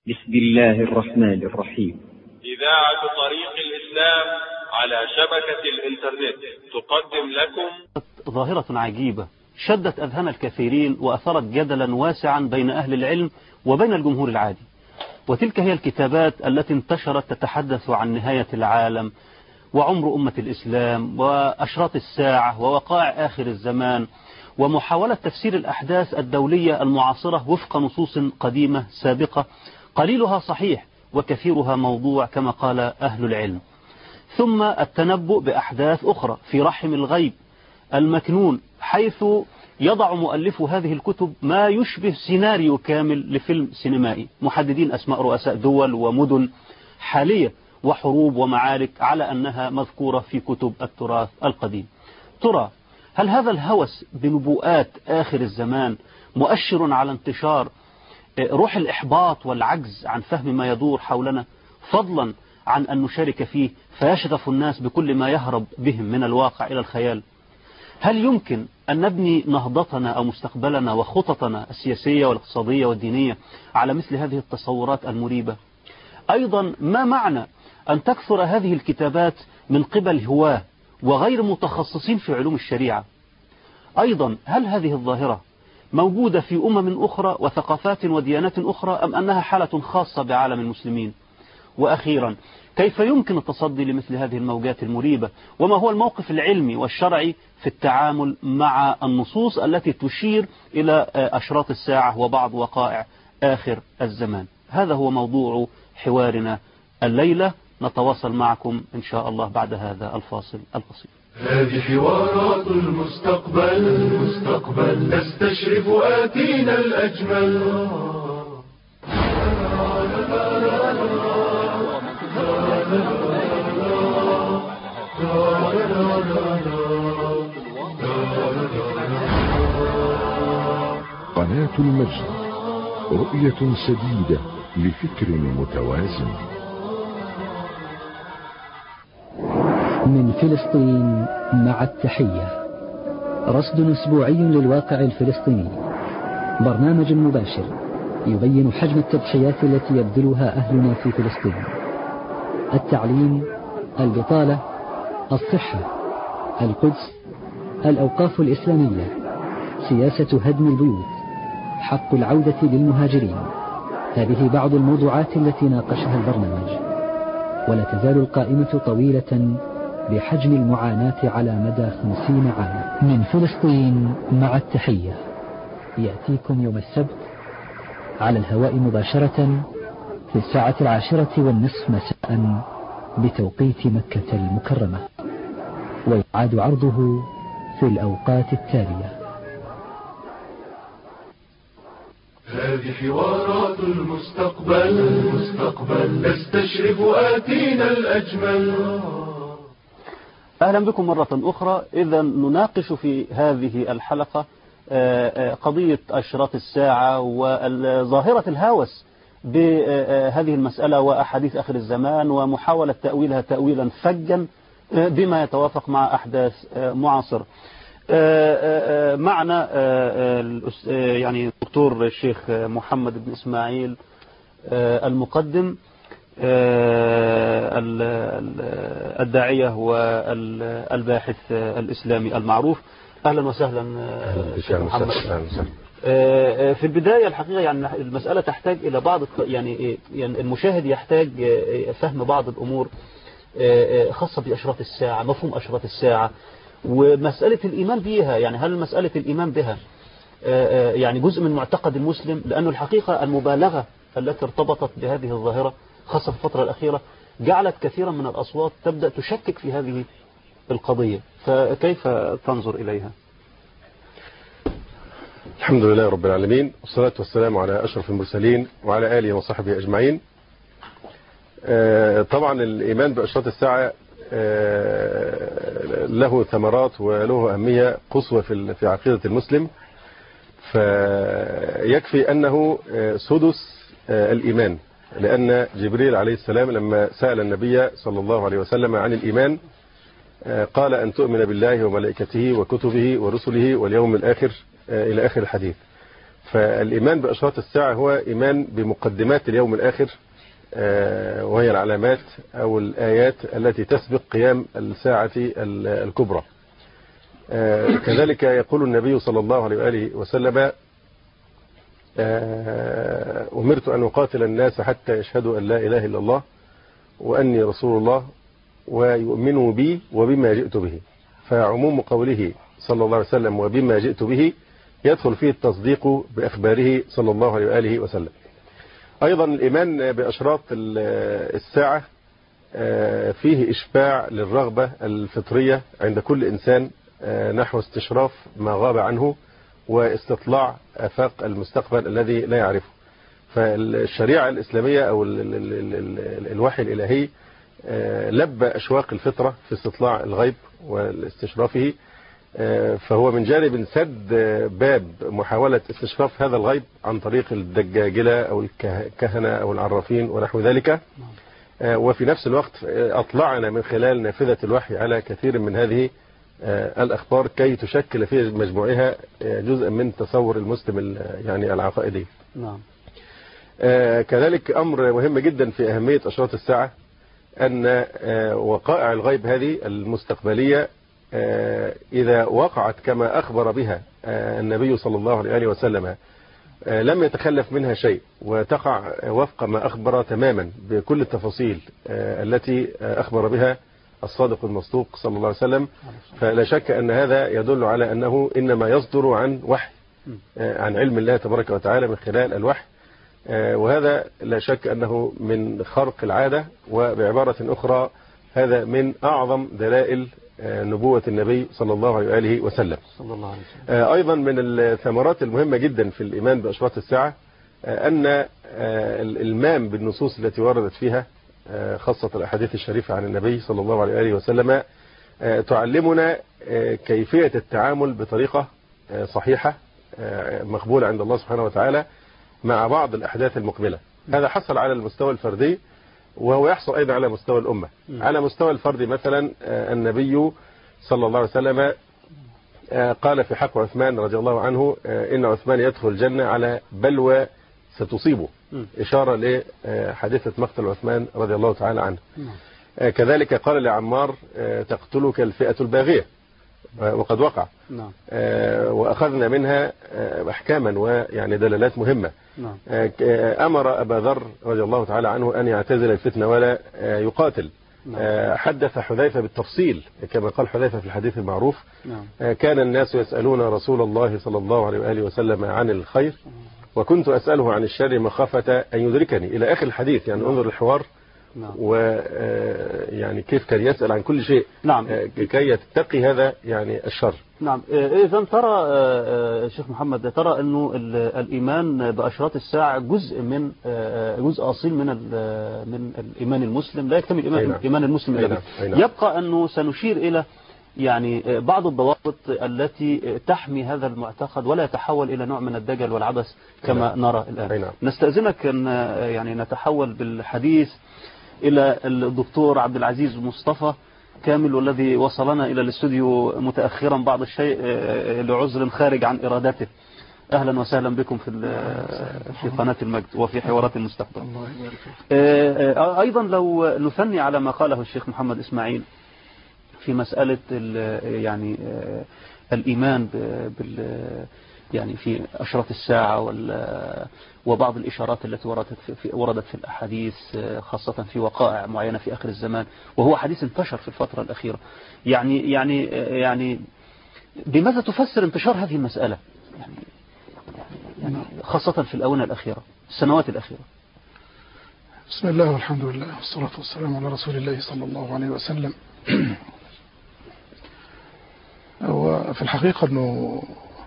بسم الله الرحمن الرحيم. إذاعة طريق الإسلام على شبكة الإنترنت تقدم لكم ظاهرة عجيبة شدت أذهان الكثيرين وأثرت جدلا واسعا بين أهل العلم وبين الجمهور العادي، وتلك هي الكتابات التي انتشرت تتحدث عن نهاية العالم وعمر أمة الإسلام وأشراط الساعة ووقائع آخر الزمان، ومحاولة تفسير الأحداث الدولية المعاصرة وفق نصوص قديمة سابقة، قليلها صحيح وكثيرها موضوع كما قال أهل العلم. ثم التنبؤ بأحداث أخرى في رحم الغيب المكنون، حيث يضع مؤلف هذه الكتب ما يشبه سيناريو كامل لفيلم سينمائي، محددين أسماء رؤساء دول ومدن حالية وحروب ومعارك على أنها مذكورة في كتب التراث القديم. ترى هل هذا الهوس بنبوءات آخر الزمان مؤشر على انتشار روح الإحباط والعجز عن فهم ما يدور حولنا، فضلا عن أن نشارك فيه فيشغف الناس بكل ما يهرب بهم من الواقع إلى الخيال؟ هل يمكن أن نبني نهضتنا أو مستقبلنا وخططنا السياسية والاقتصادية والدينية على مثل هذه التصورات المريبة؟ أيضا ما معنى أن تكثر هذه الكتابات من قبل هواه وغير متخصصين في علوم الشريعة؟ أيضا هل هذه الظاهرة موجودة في أمم أخرى وثقافات وديانات أخرى، أم أنها حالة خاصة بعالم المسلمين؟ وأخيرا كيف يمكن التصدي لمثل هذه الموجات المريبة، وما هو الموقف العلمي والشرعي في التعامل مع النصوص التي تشير إلى أشراط الساعة وبعض وقائع آخر الزمان؟ هذا هو موضوع حوارنا الليلة، نتواصل معكم إن شاء الله بعد هذا الفاصل القصير. هذه حوارات المستقبل تستشرف آتينا الأجمل. قناة المجد، رؤية سديدة لفكر متوازن. من فلسطين مع التحية، رصد أسبوعي للواقع الفلسطيني، برنامج مباشر يبين حجم التضحيات التي يبذلها أهلنا في فلسطين: التعليم، البطالة، الصحة، القدس، الأوقاف الإسلامية، سياسة هدم البيوت، حق العودة للمهاجرين. هذه بعض الموضوعات التي ناقشها البرنامج، ولا تزال القائمة طويلة بحجم المعاناة على مدى 50 عاما. من فلسطين مع التحية يأتيكم يوم السبت على الهواء مباشرة في 10:10 مساء بتوقيت مكة المكرمة، ويعاد عرضه في الأوقات التالية. هذه حوارات المستقبل تستشرف آتينا الأجمل. أهلا بكم مرة أخرى. إذا نناقش في هذه الحلقة قضية أشراط الساعة وظاهرة الهوس بهذه المسألة وأحاديث آخر الزمان، ومحاولة تأويلها تأويلا فجا بما يتوافق مع أحداث معاصرة. معنا يعني الدكتور الشيخ محمد بن إسماعيل المقدم، الداعية والباحث الإسلامي المعروف. أهلا وسهلا شيخ محمد. في البداية الحقيقة يعني المسألة تحتاج إلى بعض يعني المشاهد يحتاج فهم بعض الأمور خاصة بأشراط الساعة، مفهوم أشراط الساعة ومسألة الإيمان بها. يعني هل مسألة الإيمان بها يعني جزء من معتقد المسلم؟ لأنه الحقيقة المبالغة التي ارتبطت بهذه الظاهرة خاصة في الفترة الأخيرة جعلت كثيرا من الأصوات تبدأ تشكك في هذه القضية، فكيف تنظر إليها؟ الحمد لله رب العالمين، والصلاة والسلام على أشرف المرسلين وعلى آله وصحبه أجمعين. طبعا الإيمان بأشراط الساعة له ثمرات وله أهمية قصوى في عقيدة المسلم، فيكفي أنه سدس الإيمان، لأن جبريل عليه السلام لما سأل النبي صلى الله عليه وسلم عن الإيمان قال أن تؤمن بالله وملائكته وكتبه ورسله واليوم الآخر إلى آخر الحديث. فالإيمان بأشراط الساعة هو إيمان بمقدمات اليوم الآخر، وهي العلامات أو الآيات التي تسبق قيام الساعة الكبرى. كذلك يقول النبي صلى الله عليه وآله وسلم: أمرت أن أقاتل الناس حتى يشهدوا أن لا إله إلا الله وأني رسول الله ويؤمنوا بي وبما جئت به. فعموم قوله صلى الله عليه وسلم وبما جئت به يدخل فيه التصديق بأخباره صلى الله عليه وآله وسلم. أيضا الإيمان بأشراط الساعة فيه إشباع للرغبة الفطرية عند كل إنسان نحو استشراف ما غاب عنه واستطلاع آفاق المستقبل الذي لا يعرفه. فالشريعة الإسلامية أو الوحي الإلهي لبى أشواق الفطرة في استطلاع الغيب والاستشرافه، فهو من جانب سد باب محاولة استشراف هذا الغيب عن طريق الدجاجلة أو الكهنة أو العرافين ونحو ذلك، وفي نفس الوقت أطلعنا من خلال نافذة الوحي على كثير من هذه الأخبار كي تشكل في مجموعها جزءا من تصور المسلم يعني العقائدي. نعم. كذلك أمر مهم جدا في أهمية أشراط الساعة أن وقائع الغيب هذه المستقبلية إذا وقعت كما أخبر بها النبي صلى الله عليه وسلم لم يتخلف منها شيء وتقع وفق ما أخبر تماما بكل التفاصيل التي أخبر بها الصادق المصدوق صلى الله عليه وسلم، فلا شك أن هذا يدل على أنه إنما يصدر عن وحي، عن علم الله تبارك وتعالى من خلال الوحي، وهذا لا شك أنه من خرق العادة، وبعبارة أخرى هذا من أعظم دلائل نبوة النبي صلى الله عليه وآله وسلم. أيضا من الثمرات المهمة جدا في الإيمان بأشراط الساعة أن الإلمام بالنصوص التي وردت فيها خاصة الأحاديث الشريفة عن النبي صلى الله عليه وآله وسلم تعلمنا كيفية التعامل بطريقة صحيحة مقبولة عند الله سبحانه وتعالى مع بعض الأحداث المقبلة. هذا حصل على المستوى الفردي وهو يحصل أيضا على مستوى الأمة. على مستوى الفردي مثلا النبي صلى الله عليه وسلم قال في حق عثمان رضي الله عنه إن عثمان يدخل الجنة على بلوى ستصيبه، إشارة لحادثة مقتل عثمان رضي الله تعالى عنه. كذلك قال لعمار تقتلك الفئة الباغية، وقد وقع. وأخذنا منها أحكاما ويعني دلالات مهمة. أمر أبا ذر رضي الله تعالى عنه أن يعتزل الفتنة ولا يقاتل. حدث حذيفة بالتفصيل كما قال حذيفة في الحديث المعروف: كان الناس يسألون رسول الله صلى الله عليه وآله وسلم عن الخير وكنت أسأله عن الشر مخافة أن يدركني، إلى آخر الحديث. يعني انظر الحوار ويعني كيف كان يسأل عن كل شيء كي يتقي هذا يعني الشر. نعم. إذا ترى شيخ محمد، ترى أنه الإيمان بأشراط الساعة جزء أصيل من الإيمان المسلم، لا يكتمل إيمان المسلم إلا به. يبقى أنه سنشير إلى يعني بعض الضوابط التي تحمي هذا المعتقد ولا يتحول إلى نوع من الدجل والعبث كما نرى الآن. نستأذنك أن يعني نتحول بالحديث إلى الدكتور عبد العزيز مصطفى كامل، والذي وصلنا إلى الاستوديو متأخرا بعض الشيء لعذر خارج عن إرادته. أهلا وسهلا بكم في قناة المجد وفي حوارات المستقبل. أيضا لو نثني على ما قاله الشيخ محمد إسماعيل في مسألة يعني الإيمان يعني في أشراط الساعة وبعض الإشارات التي وردت في الأحاديث خاصة في وقائع معينة في آخر الزمان، وهو حديث انتشر في الفترة الأخيرة. يعني بماذا تفسر انتشار هذه المسألة يعني خاصة في الآونة الأخيرة، السنوات الأخيرة؟ بسم الله والحمد لله والصلاة والسلام على رسول الله صلى الله عليه وسلم. وفي الحقيقة أنه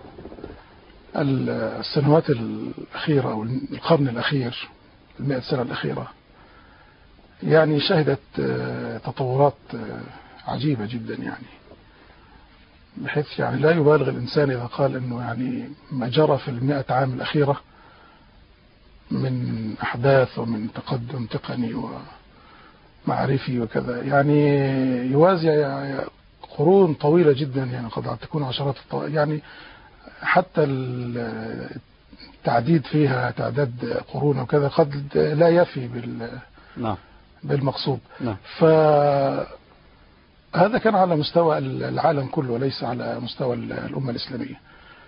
السنوات الأخيرة أو القرن الأخير 100 سنة الأخيرة يعني شهدت تطورات عجيبة جدا، يعني بحيث يعني لا يبالغ الإنسان إذا قال أنه يعني ما جرى في 100 عام الأخيرة من أحداث ومن تقدم تقني ومعرفي وكذا يعني يوازي قرون طويلة جدا، يعني قد تكون عشرات يعني حتى تعديد فيها تعداد قرون وكذا قد لا يفي بالمقصود. فهذا كان على مستوى العالم كله وليس على مستوى الأمة الإسلامية.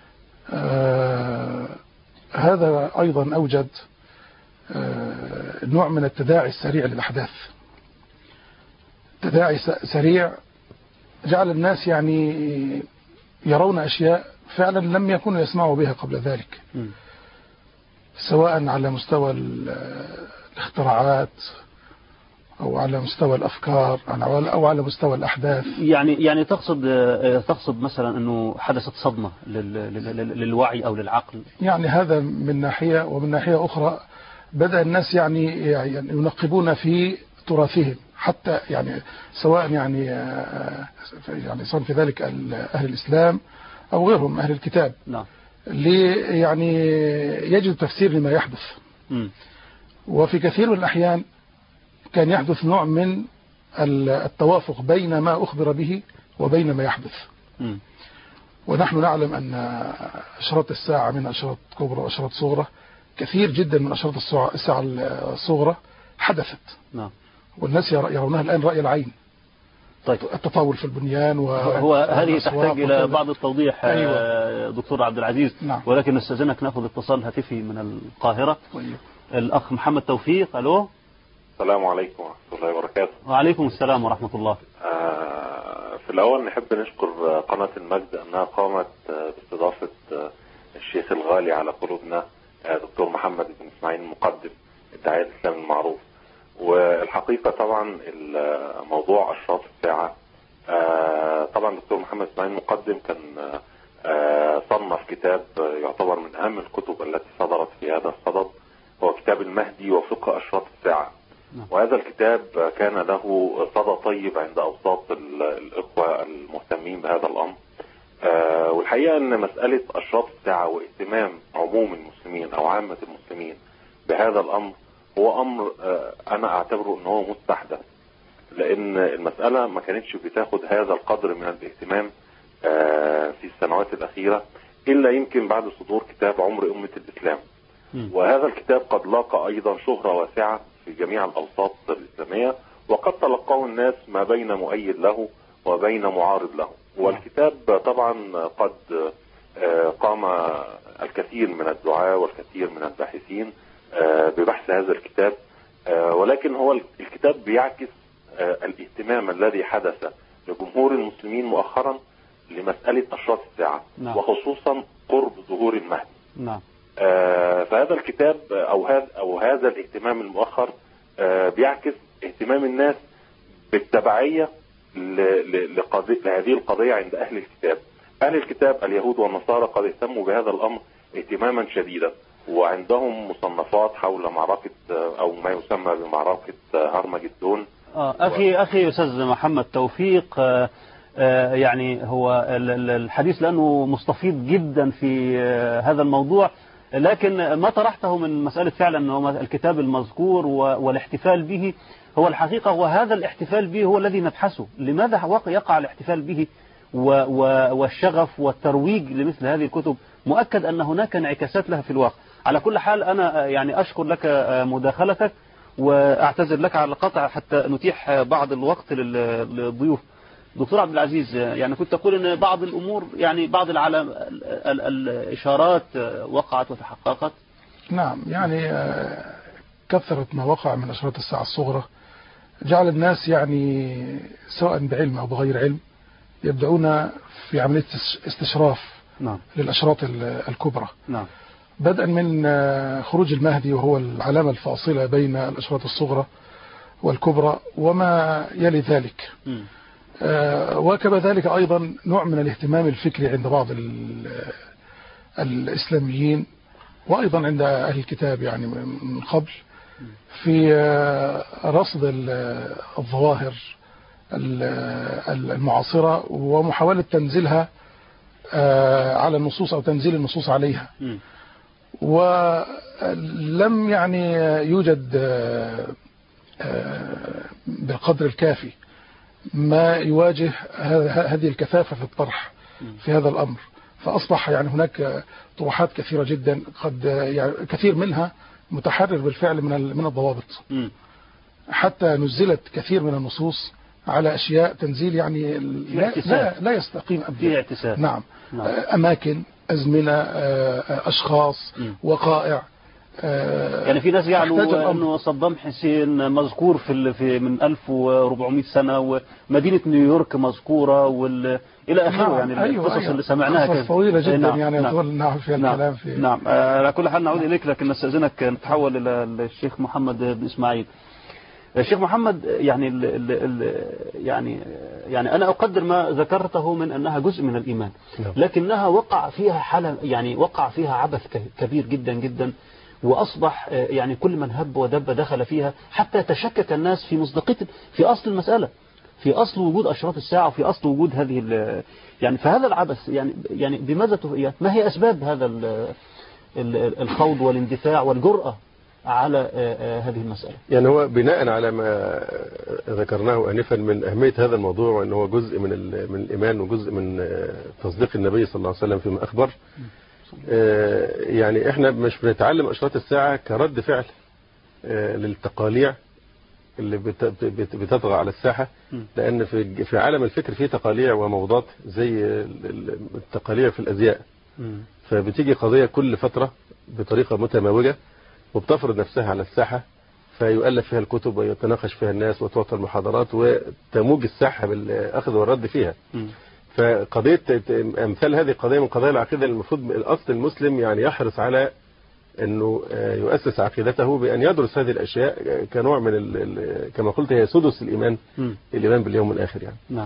هذا أيضا أوجد نوع من التداعي السريع للأحداث، تداعي سريع جعل الناس يعني يرون أشياء فعلا لم يكونوا يسمعوا بها قبل ذلك، سواء على مستوى الاختراعات أو على مستوى الأفكار أو على مستوى الأحداث. يعني تقصد مثلا أنه حدثت صدمة للوعي أو للعقل؟ يعني هذا من ناحية، ومن ناحية أخرى بدأ الناس يعني ينقبون في تراثهم، حتى يعني سواء يعني صار في ذلك أهل الإسلام أو غيرهم أهل الكتاب. نعم. يعني يجد تفسير لما يحدث. وفي كثير من الأحيان كان يحدث نوع من التوافق بين ما أخبر به وبين ما يحدث. ونحن نعلم أن أشراط الساعة من أشراط كبرى وأشراط صغرى، كثير جدا من أشراط الساعة الصغرى حدثت. نعم. والناس يرونها الآن رأي العين. طيب. التطاول في البنيان هذه تحتاج إلى بعض التوضيح. أيوة. دكتور عبد العزيز. نعم. ولكن نستأذنك نأخذ اتصال هاتفي من القاهرة. أيوة. الأخ محمد توفيق. ألو. السلام عليكم ورحمة الله وبركاته. وعليكم السلام ورحمة الله. في الأول نحب نشكر قناة المجد أنها قامت باستضافة الشيخ الغالي على قلوبنا دكتور محمد بن إسماعيل المقدم الداعية الإسلامي المعروف. والحقيقة طبعا الموضوع أشراط الساعة، طبعا دكتور محمد إسماعيل المقدم كان صنف كتاب يعتبر من أهم الكتب التي صدرت في هذا الصدد، هو كتاب المهدي وفقه أشراط الساعة. وهذا الكتاب كان له صدى طيب عند أوساط الإخوة المهتمين بهذا الأمر. والحقيقة أن مسألة أشراط الساعة واهتمام عموم المسلمين أو عامة المسلمين بهذا الأمر هو أمر أنا أعتبره أنه مستحدث، لأن المسألة ما كانتش بتاخد هذا القدر من الاهتمام في السنوات الأخيرة إلا يمكن بعد صدور كتاب عمر أمة الإسلام. وهذا الكتاب قد لاقى أيضا شهرة واسعة في جميع الأوساط الإسلامية، وقد تلقاه الناس ما بين مؤيد له وبين معارض له. والكتاب طبعا قد قام الكثير من الدعاة والكثير من الباحثين ببحث هذا الكتاب، ولكن هو الكتاب بيعكس الاهتمام الذي حدث لجمهور المسلمين مؤخرا لمسألة أشراط الساعة. نعم. وخصوصا قرب ظهور المهدي. نعم. فهذا الكتاب أو هذا الاهتمام المؤخر بيعكس اهتمام الناس بالتبعية لهذه القضية عند أهل الكتاب. أهل الكتاب اليهود والنصارى قد اهتموا بهذا الأمر اهتماما شديدا، وعندهم مصنفات حول معركة أو ما يسمى بمعركة هرمجدون. أخي أستاذ محمد توفيق، يعني هو الحديث لأنه مستفيض جدا في هذا الموضوع، لكن ما طرحته من مسألة فعلا أنه الكتاب المذكور والاحتفال به هو الحقيقة، وهذا الاحتفال به هو الذي نبحثه. لماذا يقع الاحتفال به والشغف والترويج لمثل هذه الكتب؟ مؤكد أن هناك انعكاسات لها في الواقع. على كل حال أنا يعني أشكر لك مداخلتك وأعتذر لك على القطع حتى نتيح بعض الوقت للضيوف. دكتور عبد العزيز، يعني كنت تقول أن بعض الأمور، يعني بعض الإشارات وقعت وتحققت. نعم، يعني كثرة ما وقع من أشراط الساعة الصغرى جعل الناس يعني سواء بعلم أو بغير علم يبدأون في عملية استشراف. نعم. للأشراط الكبرى. نعم. بدءا من خروج المهدي وهو العلامة الفاصلة بين الأشراط الصغرى والكبرى وما يلي ذلك. وكما ذلك أيضا نوع من الاهتمام الفكري عند بعض الإسلاميين وأيضا عند أهل الكتاب يعني من قبل في رصد الظواهر المعاصرة ومحاولة تنزيلها على النصوص أو تنزيل النصوص عليها. ولم يعني يوجد بالقدر الكافي ما يواجه هذه الكثافة في الطرح في هذا الأمر، فأصبح يعني هناك طروحات كثيرة جدا، قد يعني كثير منها متحرر بالفعل من الضوابط، حتى نزلت كثير من النصوص على أشياء تنزيل يعني لا يستقيم أبدا. نعم. أماكن، أزمنة، أشخاص، وقائع. يعني في ناس يعلوا أنه صدام حسين مذكور في من 1400 سنة، ومدينة نيويورك مذكورة إلى آخره. يعني القصص اللي سمعناها قصص طويلة جدا. نعم. يعني يطول نعرف فيها الكلام في. نعم. على كل حال نعود إليك، لكن نستأذنك نتحول إلى الشيخ محمد بن إسماعيل. الشيخ محمد، يعني أنا أقدر ما ذكرته من أنها جزء من الإيمان، لكنها وقع فيها حالة، يعني وقع فيها عبث كبير جدا جدا، وأصبح يعني كل من هب ودب دخل فيها، حتى تشكك الناس في مصداقية، في أصل المسألة، في أصل وجود أشراط الساعة، وفي أصل وجود هذه يعني فهذا العبث يعني بماذا ما هي أسباب هذا الخوض والاندفاع والجرأة على هذه المسألة؟ يعني هو بناء على ما ذكرناه آنفا من أهمية هذا الموضوع، وأنه هو جزء من الإيمان وجزء من تصديق النبي صلى الله عليه وسلم فيما أخبر. يعني احنا مش بنتعلم أشراط الساعة كرد فعل للتقاليع اللي بتطغى على الساحة، لأن في عالم الفكر فيه تقاليع وموضات زي التقاليع في الأزياء، فبتيجي قضية كل فترة بطريقة متماوجة وبتفرض نفسها على الساحة، فيؤلف فيها الكتب ويتناقش فيها الناس وتعطى المحاضرات وتموج الساحة بالأخذ والرد فيها. فقضية أمثال هذه قضية من قضايا العقيدة، المفروض الأصل المسلم يعني يحرص على أنه يؤسس عقيدته بأن يدرس هذه الأشياء كنوع من كما قلت هي سدس الإيمان، الإيمان باليوم الآخر يعني. نعم.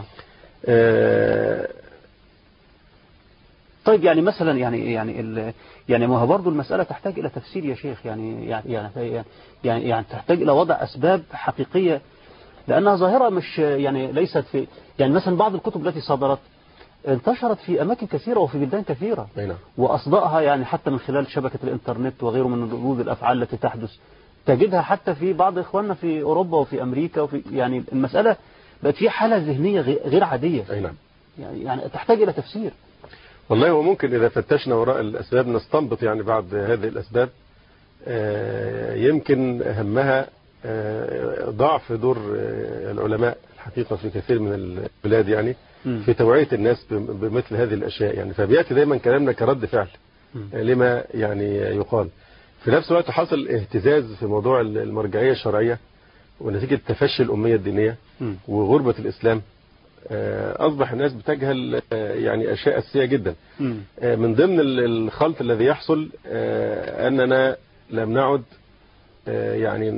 طيب يعني مثلا يعني ما هو برضه المسألة تحتاج إلى تفسير يا شيخ، يعني تحتاج إلى وضع أسباب حقيقية، لأنها ظاهرة مش يعني ليست في يعني مثلا بعض الكتب التي صدرت انتشرت في أماكن كثيرة وفي بلدان كثيرة، وأصداءها يعني حتى من خلال شبكة الإنترنت وغيره من ردود الأفعال التي تحدث تجدها حتى في بعض إخواننا في أوروبا وفي أمريكا يعني المسألة بقت في حالة ذهنية غير عادية. يعني تحتاج إلى تفسير. والله هو ممكن إذا فتشنا وراء الأسباب نستنبط يعني بعض هذه الأسباب، يمكن أهمها ضعف دور العلماء الحقيقة في كثير من البلاد يعني في توعية الناس بمثل هذه الأشياء يعني، فبيأتي دايما كلامنا كرد فعل لما يعني يقال. في نفس الوقت حصل اهتزاز في موضوع المرجعية الشرعية ونتيجة تفشي الأمية الدينية وغربة الإسلام، أصبح الناس بتجهل يعني أشياء أساسية جدا. من ضمن الخلط الذي يحصل أننا لم نعد يعني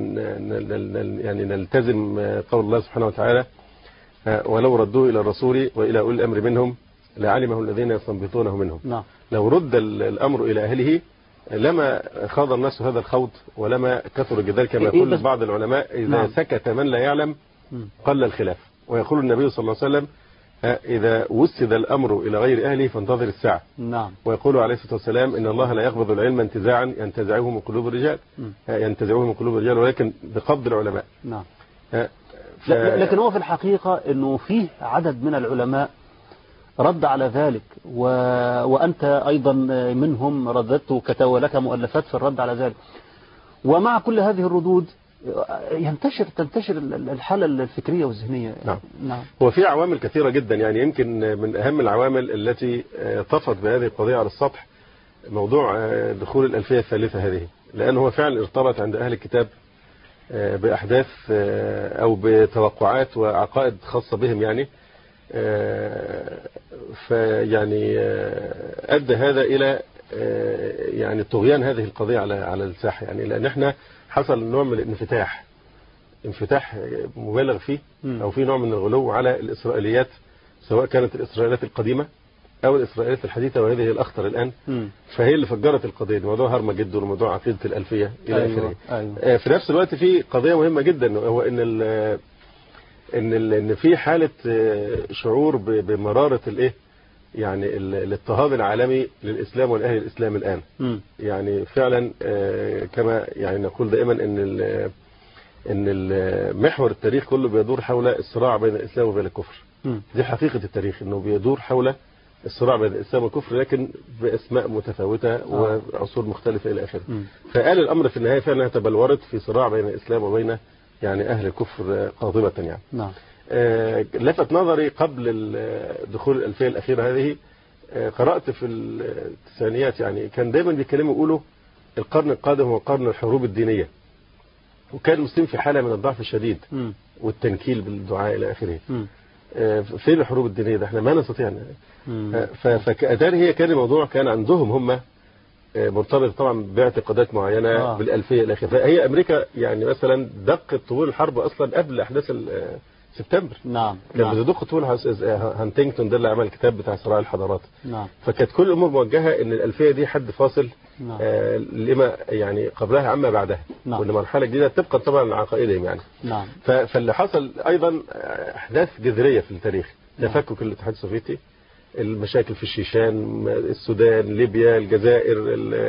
نلتزم قول الله سبحانه وتعالى ولو ردوه إلى الرسول وإلى أولي الأمر منهم لعلمه الذين يستنبطونه منهم. لو رد الأمر إلى أهله لما خاض الناس هذا الخوض ولما كثر الجدال، كما يقول بعض العلماء إذا سكت من لا يعلم قل الخلاف. ويقول النبي صلى الله عليه وسلم إذا وسد الأمر إلى غير أهله فانتظر الساعة. ويقول عليه الصلاة والسلام إن الله لا يقبض العلم انتزاعا ينتزعه من قلوب الرجال ولكن بقبض العلماء. لكن هو في الحقيقة أنه فيه عدد من العلماء رد على ذلك، وأنت أيضا منهم رددت وكتولك مؤلفات في الرد على ذلك، ومع كل هذه الردود تنتشر الحالة الفكرية والذهنية. نعم. هو في عوامل كثيرة جدا، يعني يمكن من أهم العوامل التي طفت بهذه القضية على السطح موضوع دخول الألفية الثالثة هذه، لأنه هو فعلا ارتبط عند أهل الكتاب بأحداث أو بتوقعات وعقائد خاصة بهم يعني، فيعني أدى هذا إلى يعني طغيان هذه القضية على الساحة، يعني لأن احنا حصل نوع من انفتاح مبالغ فيه أو في نوع من الغلو على الإسرائيليات، سواء كانت الإسرائيليات القديمة أو الإسرائيليات الحديثة، وهذه هي الأخطر الآن. فهي اللي فجرت القضية، موضوع هرمجدون وموضوع عقيدة الألفية إلى آخره. في نفس الوقت في قضية مهمة جدا، هو إن في حالة شعور بمرارة يعني الاضطهاد العالمي للإسلام والأهل الإسلام الآن. يعني فعلا كما يعني نقول دائما إن محور التاريخ كله بيدور حول الصراع بين الإسلام وبين الكفر. دي حقيقة التاريخ، إنه بيدور حول الصراع بين الإسلام والكفر، لكن بأسماء متفاوتة وعصور مختلفة إلى آخره. فقال الأمر في النهاية فعلا تبلورت في صراع بين الإسلام وبين يعني أهل الكفر قاطبة يعني. نعم. لفت نظري قبل دخول الألفية الأخيرة هذه، قرأت في التسعينيات يعني كان دايما بيتكلموا يقولوا القرن القادم هو قرن الحروب الدينية، وكان المسلم في حالة من الضعف الشديد والتنكيل بالدعاء إلى آخره. فين الحروب الدينية ده؟ احنا ما نستطيع. فكأدار هي كان الموضوع كان عندهم هم مرتبط طبعا باعتقادات معينة بالألفية الأخيرة. فهي أمريكا يعني مثلا دقت طول الحرب أصلا قبل أحداث سبتمبر. نعم. كانت بتدق طول. هانتينغتون ده اللي عمل الكتاب بتاع صراع الحضارات. نعم. فكانت كل الأمور موجهة إن الألفية دي حد فاصل. نعم. لما يعني قبلها عما بعدها. نعم. وإن مرحلة جديدة تبقى طبعا لعقائدهم يعني. نعم. فاللي حصل أيضا أحداث جذرية في التاريخ. نعم. تفكك الاتحاد السوفيتي، المشاكل في الشيشان، السودان، ليبيا، الجزائر،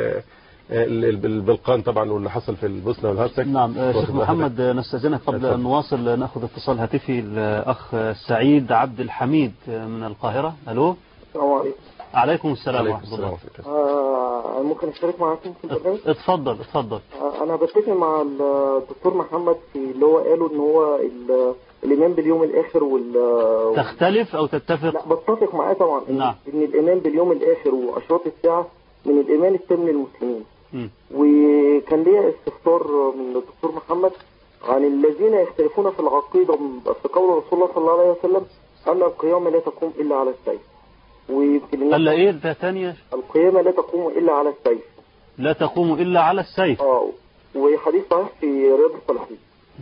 البلقان طبعا، واللي حصل في البوسنة والهرسك. نعم. شيخ محمد نستأذنك قبل أن نواصل نأخذ اتصال هاتفي الأخ سعيد عبد الحميد من القاهرة. ألو. السلام عليكم. عليكم السلام ورحمة الله. ممكن اشترك معاكم في البرنامج؟ اتفضل. انا بتفق مع الدكتور محمد في اللي هو قاله ان هو الايمان باليوم الاخر تختلف او تتفق؟ لا بتفق معاه طبعا. نعم. ان الايمان باليوم الاخر واشراط الساعه من الايمان التام للمسلمين. وكان ليا استفسار من الدكتور محمد عن الذين يختلفون في العقيده في قول رسول الله صلى الله عليه وسلم ان القيامه لا تقوم الا على السيف. قال ايه ده ثانيه؟ القيامه لا تقوم الا على السيف. لا تقوم الا على السيف. وحديث صحيح في رياض الصالحين.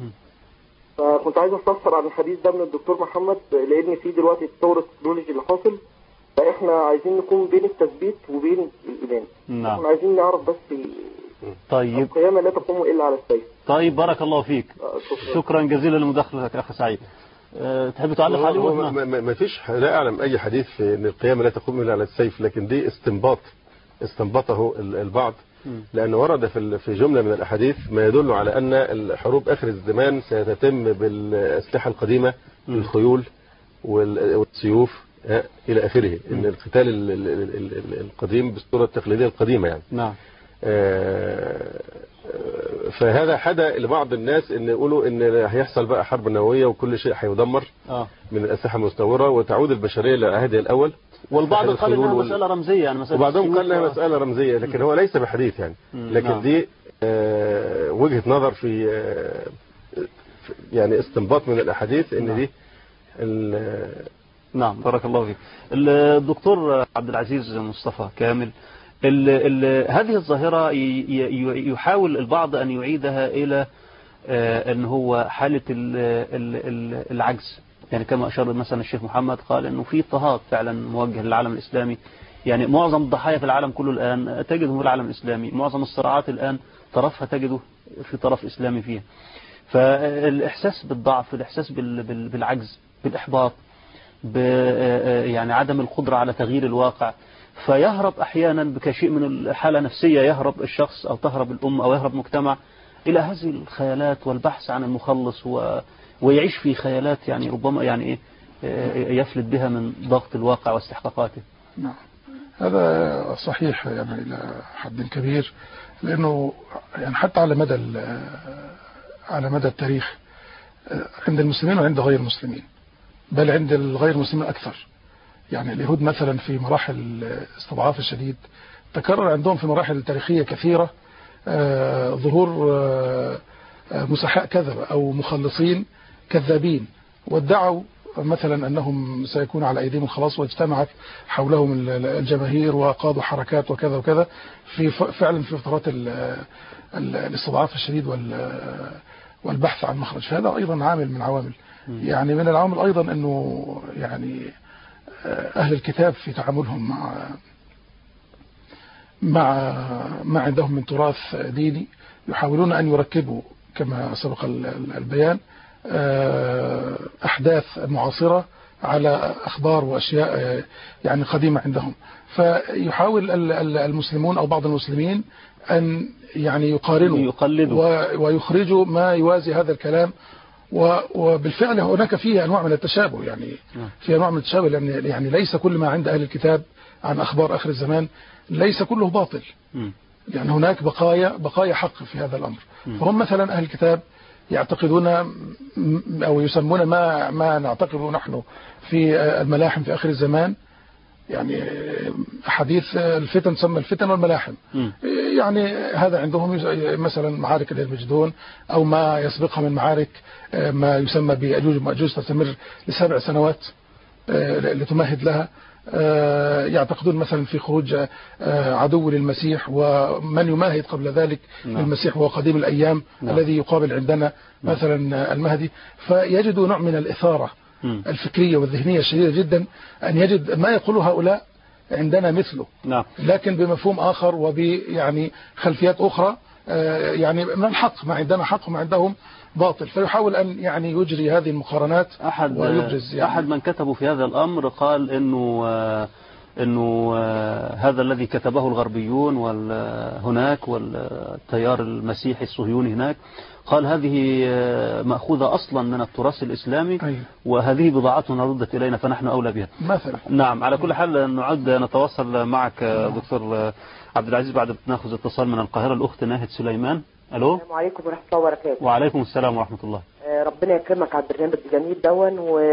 فكنت عايز استفسر عن الحديث ده من الدكتور محمد، لان في دلوقتي التطور التكنولوجي اللي حاصل، فاحنا عايزين نكون بين التثبيت وبين الايمان. نعم. احنا عايزين نعرف بس. طيب. القيامه لا تقوم الا على السيف. طيب بارك الله فيك. شكرا جزيلا لمداخلتك اخ سعيد. تحب تعلق عليه ولا ما فيش؟ لا اعلم اي حديث في ان القيامه لا تقوم الا على السيف، لكن دي استنبطه البعض، لأنه ورد في جملة من الأحاديث ما يدل على أن الحروب آخر الزمان ستتم بالأسلحة القديمة، الخيول والسيوف إلى آخره. إن القتال القديم بالصورة التقليدية القديمة يعني. نعم. فهذا حدا لبعض الناس ان يقولوا ان هيحصل بقى حرب نووية وكل شيء هيدمر من الأسلحة المستوردة وتعود البشرية لعهدها الأول. والبعض قال انها مسألة رمزية يعني، وبعضهم قال انها مسألة رمزية، لكن هو ليس بحديث يعني. لكن دي وجهة نظر في يعني استنباط من الأحاديث ان دي نعم. بارك الله فيك. الدكتور عبد العزيز مصطفى كامل، هذه الظاهرة يحاول البعض أن يعيدها إلى أن هو حالة العجز، يعني كما أشار مثلا الشيخ محمد قال أنه في اضطهاد فعلا موجه للعالم الإسلامي. يعني معظم الضحايا في العالم كله الآن تجده في العالم الإسلامي، معظم الصراعات الآن طرفها تجده في طرف إسلامي فيها. فالإحساس بالضعف، الإحساس بالعجز، بالإحباط، يعني عدم القدرة على تغيير الواقع، فيهرب أحيانا بكشيء من الحالة النفسية، يهرب الشخص أو تهرب الأمة أو يهرب مجتمع إلى هذه الخيالات والبحث عن المخلص، ويعيش في خيالات يعني ربما يعني يفلت بها من ضغط الواقع واستحقاقاته. نعم، هذا صحيح يعني إلى حد كبير، لأنه يعني حتى على مدى التاريخ عند المسلمين وعند غير المسلمين، بل عند الغير المسلمين أكثر. يعني اليهود مثلا في مراحل الاستضعاف الشديد تكرر عندهم في مراحل تاريخية كثيرة ظهور مسحاء كذبة أو مخلصين كذابين، وادعوا مثلا أنهم سيكون على أيديهم الخلاص، واجتمعت حولهم الجماهير وقادوا حركات وكذا وكذا فعلا في فترات الاستضعاف الشديد والبحث عن مخرج. فهذا أيضا عامل من عوامل. يعني من العوامل أيضا أنه يعني أهل الكتاب في تعاملهم ما عندهم من تراث ديني يحاولون أن يركبوا كما سبق البيان أحداث معاصرة على أخبار وأشياء يعني قديمة عندهم. فيحاول المسلمون أو بعض المسلمين أن يعني يقارنوا ويخرجوا ما يوازي هذا الكلام وبالفعل هناك فيه أنواع من التشابه، يعني في أنواع من التشابه، لأن يعني ليس كل ما عند أهل الكتاب عن أخبار آخر الزمان ليس كله باطل، يعني هناك بقايا حق في هذا الأمر. فهم مثلا أهل الكتاب يعتقدون أو يسمون ما نعتقده نحن في الملاحم في آخر الزمان، يعني حديث الفتن تسمى الفتن والملاحم. يعني هذا عندهم مثلا معارك المجدون أو ما يسبقها من معارك ما يسمى بأجوج ومأجوج تستمر ل7 سنوات لتمهد لها. يعتقدون مثلا في خروج عدو للمسيح، ومن يمهد قبل ذلك للمسيح هو قديم الأيام الذي يقابل عندنا مثلا المهدي. فيجدوا نوع من الإثارة الفكرية والذهنية الشديدة جدا أن يجد ما يقوله هؤلاء عندنا مثله، لكن بمفهوم آخر وبيعني خلفيات أخرى، يعني من الحق ما عندنا حق وما عندهم باطل. فيحاول أن يعني يجري هذه المقارنات ويبرز يعني. أحد من كتبوا في هذا الأمر قال إنه هذا الذي كتبه الغربيون هناك والتيار المسيحي الصهيوني هناك، قال هذه مأخوذة أصلا من التراث الإسلامي، وهذه بضاعتنا ردت إلينا فنحن أولى بها مثلا. نعم. على كل حال نعد نتواصل معك دكتور عبد العزيز بعد ناخذ اتصال من القاهرة. الأخت ناهد سليمان. ألو. السلام عليكم ورحمة الله وبركاته. وعليكم السلام ورحمة الله. ربنا يكرمك على البرنامج الجميل دون،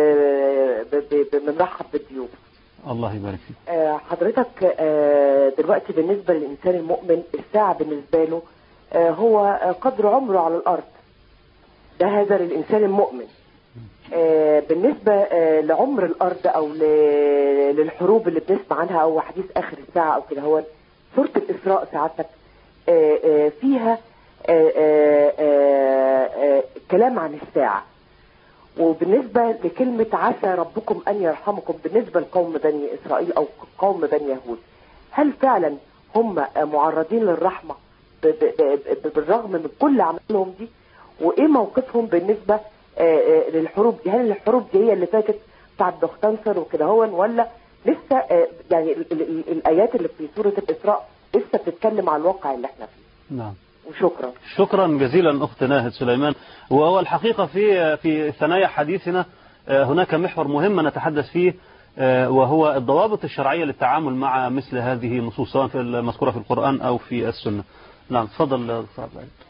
وبنرحب بالضيوف. الله يبارك فيك. حضرتك دلوقتي بالنسبة للإنسان المؤمن الساعة بالنسبة له هو قدر عمره على الأرض، ده هذا للإنسان المؤمن. بالنسبة لعمر الأرض أو للحروب اللي بنسمع عنها أو حديث آخر الساعة أو كده، هو سورة الإسراء ساعتك فيها كلام عن الساعة. وبالنسبة لكلمة عسى ربكم أن يرحمكم بالنسبة لقوم بني إسرائيل أو قوم بني يهود، هل فعلا هم معرضين للرحمة بالرغم من كل عملهم دي؟ وإيه موقفهم بالنسبة للحروب دي؟ هل الحروب دي هي اللي فاتت بتاعت دختنصر وكده هون، ولا لسه يعني الآيات اللي في سورة الإسراء لسه بتتكلم عن الواقع اللي احنا فيه؟ نعم. وشكرا. شكرا جزيلا أخت ناهد سليمان. وهو الحقيقة في ثنايا حديثنا هناك محور مهم نتحدث فيه، وهو الضوابط الشرعية للتعامل مع مثل هذه النصوص سواء في المذكورة في القرآن أو في السنة. نعم تفضل دكتور.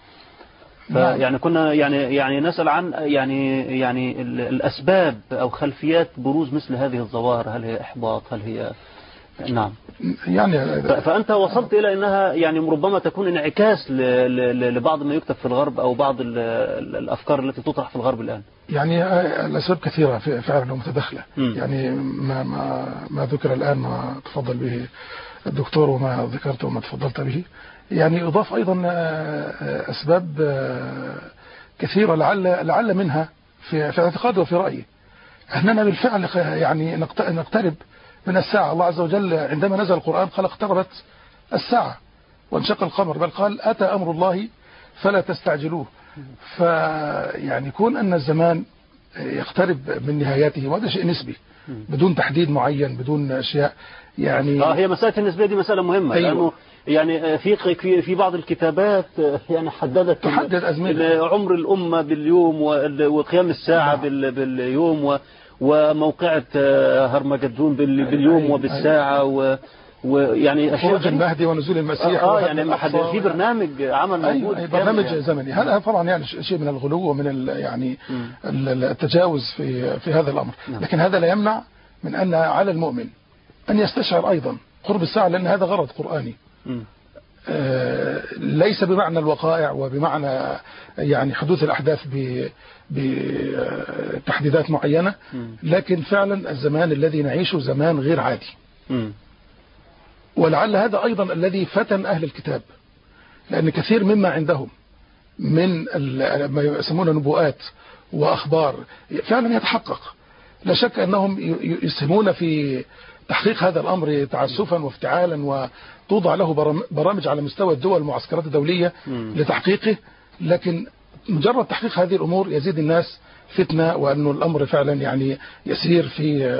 يعني كنا يعني نسأل عن يعني الأسباب أو خلفيات بروز مثل هذه الظواهر، هل هي إحباط، هل هي نعم يعني فأنت وصلت إلى أنها يعني ربما تكون انعكاس لبعض ما يكتب في الغرب أو بعض الأفكار التي تطرح في الغرب الآن. يعني الأسباب كثيرة فعلا ومتداخلة. يعني ما ذكر الآن ما تفضل به الدكتور وما ذكرته وما تفضلت به، يعني يضاف أيضا أسباب كثيرة لعل منها في اعتقادي وفي رأيي أننا بالفعل يعني نقترب من الساعة. الله عز وجل عندما نزل القرآن قال اقتربت الساعة وانشق القمر، بل قال أتى أمر الله فلا تستعجلوه. فيعني يكون أن الزمان يقترب من نهاياته، وهذا شيء نسبي بدون تحديد معين، بدون أشياء يعني هي مسألة النسبية دي مسألة مهمة. أيوة. لأنه يعني في بعض الكتابات يعني تحدد أزمنة عمر الأمة باليوم وقيام الساعة باليوم وموقعة هرمجدون باليوم وبالساعة ويعني خروج المهدي ونزول المسيح يعني في برنامج عمل موجود. أي برنامج زمني. هذا طبعا يعني شيء من الغلو ومن يعني التجاوز في هذا الأمر. لكن هذا لا يمنع من أن على المؤمن أن يستشعر أيضا قرب الساعة، لأن هذا غرض قرآني ليس بمعنى الوقائع وبمعنى يعني حدوث الأحداث بتحديدات معينة، لكن فعلا الزمان الذي نعيشه زمان غير عادي. ولعل هذا أيضا الذي فتن أهل الكتاب، لأن كثير مما عندهم من ما يسمونه نبوءات وأخبار فعلا يتحقق. لا شك أنهم يسهمون في تحقيق هذا الأمر تعسفا وافتعالا، وتوضع له برامج على مستوى الدول والمعسكرات الدولية لتحقيقه، لكن مجرد تحقيق هذه الأمور يزيد الناس فتنة، وأنه الأمر فعلا يعني يسير في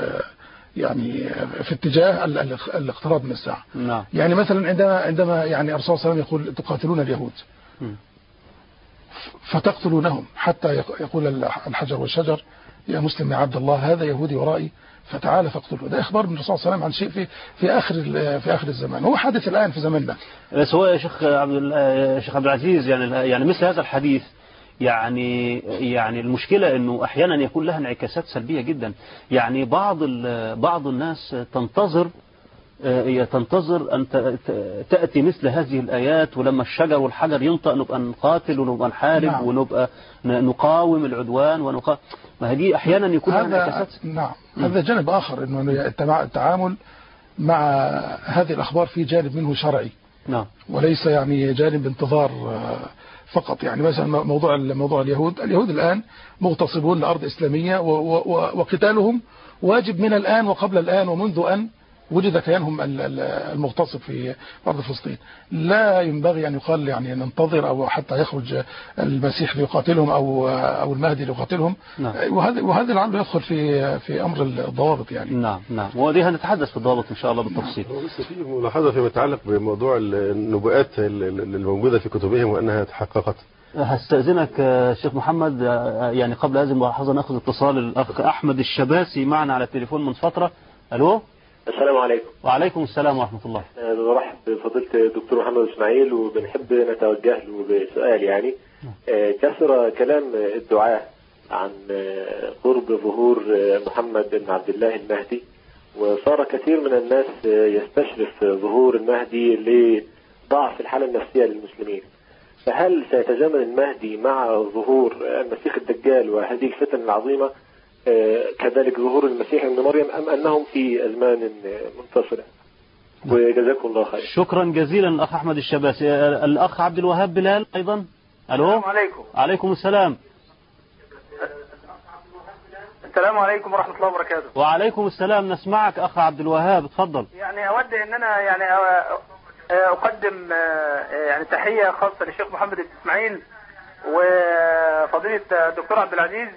اتجاه الاقتراب من الساعة. نعم. يعني مثلا عندما يعني الرسول صلى الله عليه وسلم يقول تقاتلون اليهود، فتقتلونهم حتى يقول الحجر والشجر يا مسلم يا عبد الله هذا يهودي ورائي فتعال فاقتله. ده إخبار من الرسول صلى الله عليه وسلم عن شيء في آخر الزمان، هو حادث الآن في زماننا. بس هو يا شيخ عبد العزيز يعني مثل هذا الحديث يعني المشكلة انه احيانا يكون لها انعكاسات سلبية جدا. يعني بعض الناس تنتظر أن تأتي مثل هذه الآيات، ولما الشجر والحجر ينطق نبقى نقاتل ونبقى نحارب. نعم. ونبقى نقاوم العدوان ما هذه أحيانا يكون لها انعكاسات. نعم. هذا جانب آخر، إنه التعامل مع هذه الأخبار في جانب منه شرعي. نعم. وليس يعني جانب انتظار فقط. يعني مثلا موضوع اليهود الآن مغتصبون لأرض إسلامية، وقتالهم واجب من الآن وقبل الآن ومنذ أن وجد كيانهم المغتصب في أرض فلسطين. لا ينبغي أن يقال يعني ننتظر أو حتى يخرج المسيح ليقاتلهم أو المهدي ليقاتلهم. نعم. وهذا لعله يدخل في أمر الضوابط يعني. نعم ودي هنتحدث في الضوابط إن شاء الله بالتفصيل. بس في ملاحظة فيما يتعلق بموضوع النبوءات الموجودة في كتبهم وأنها تحققت. هستأذنك شيخ محمد، يعني قبل هذه الملاحظة نأخذ اتصال الأخ أحمد الشباسي معنا على التليفون من فترة. ألو. السلام عليكم. وعليكم السلام ورحمة الله. برحب بفضيلة الدكتور محمد إسماعيل، وبنحب نتوجه له بسؤال. يعني كثر كلام الدعاء عن قرب ظهور محمد بن عبد الله المهدي، وصار كثير من الناس يستشرف ظهور المهدي لضعف الحالة النفسية للمسلمين. فهل سيتزامن المهدي مع ظهور المسيح الدجال وهذه الفتن العظيمة كذلك ظهور المسيح ابن مريم، أم أنهم في أزمان منفصلة؟ وجزاكم الله خير. شكرا جزيلا الأخ أحمد الشباسي. الأخ عبد الوهاب بلال أيضا. ألو. السلام عليكم. عليكم السلام. السلام عليكم ورحمة الله وبركاته. وعليكم السلام، نسمعك أخ عبد الوهاب، اتفضل. يعني أود أن أنا يعني أقدم يعني تحية خاصة للشيخ محمد إسماعيل وفضيلة الدكتور عبد العزيز،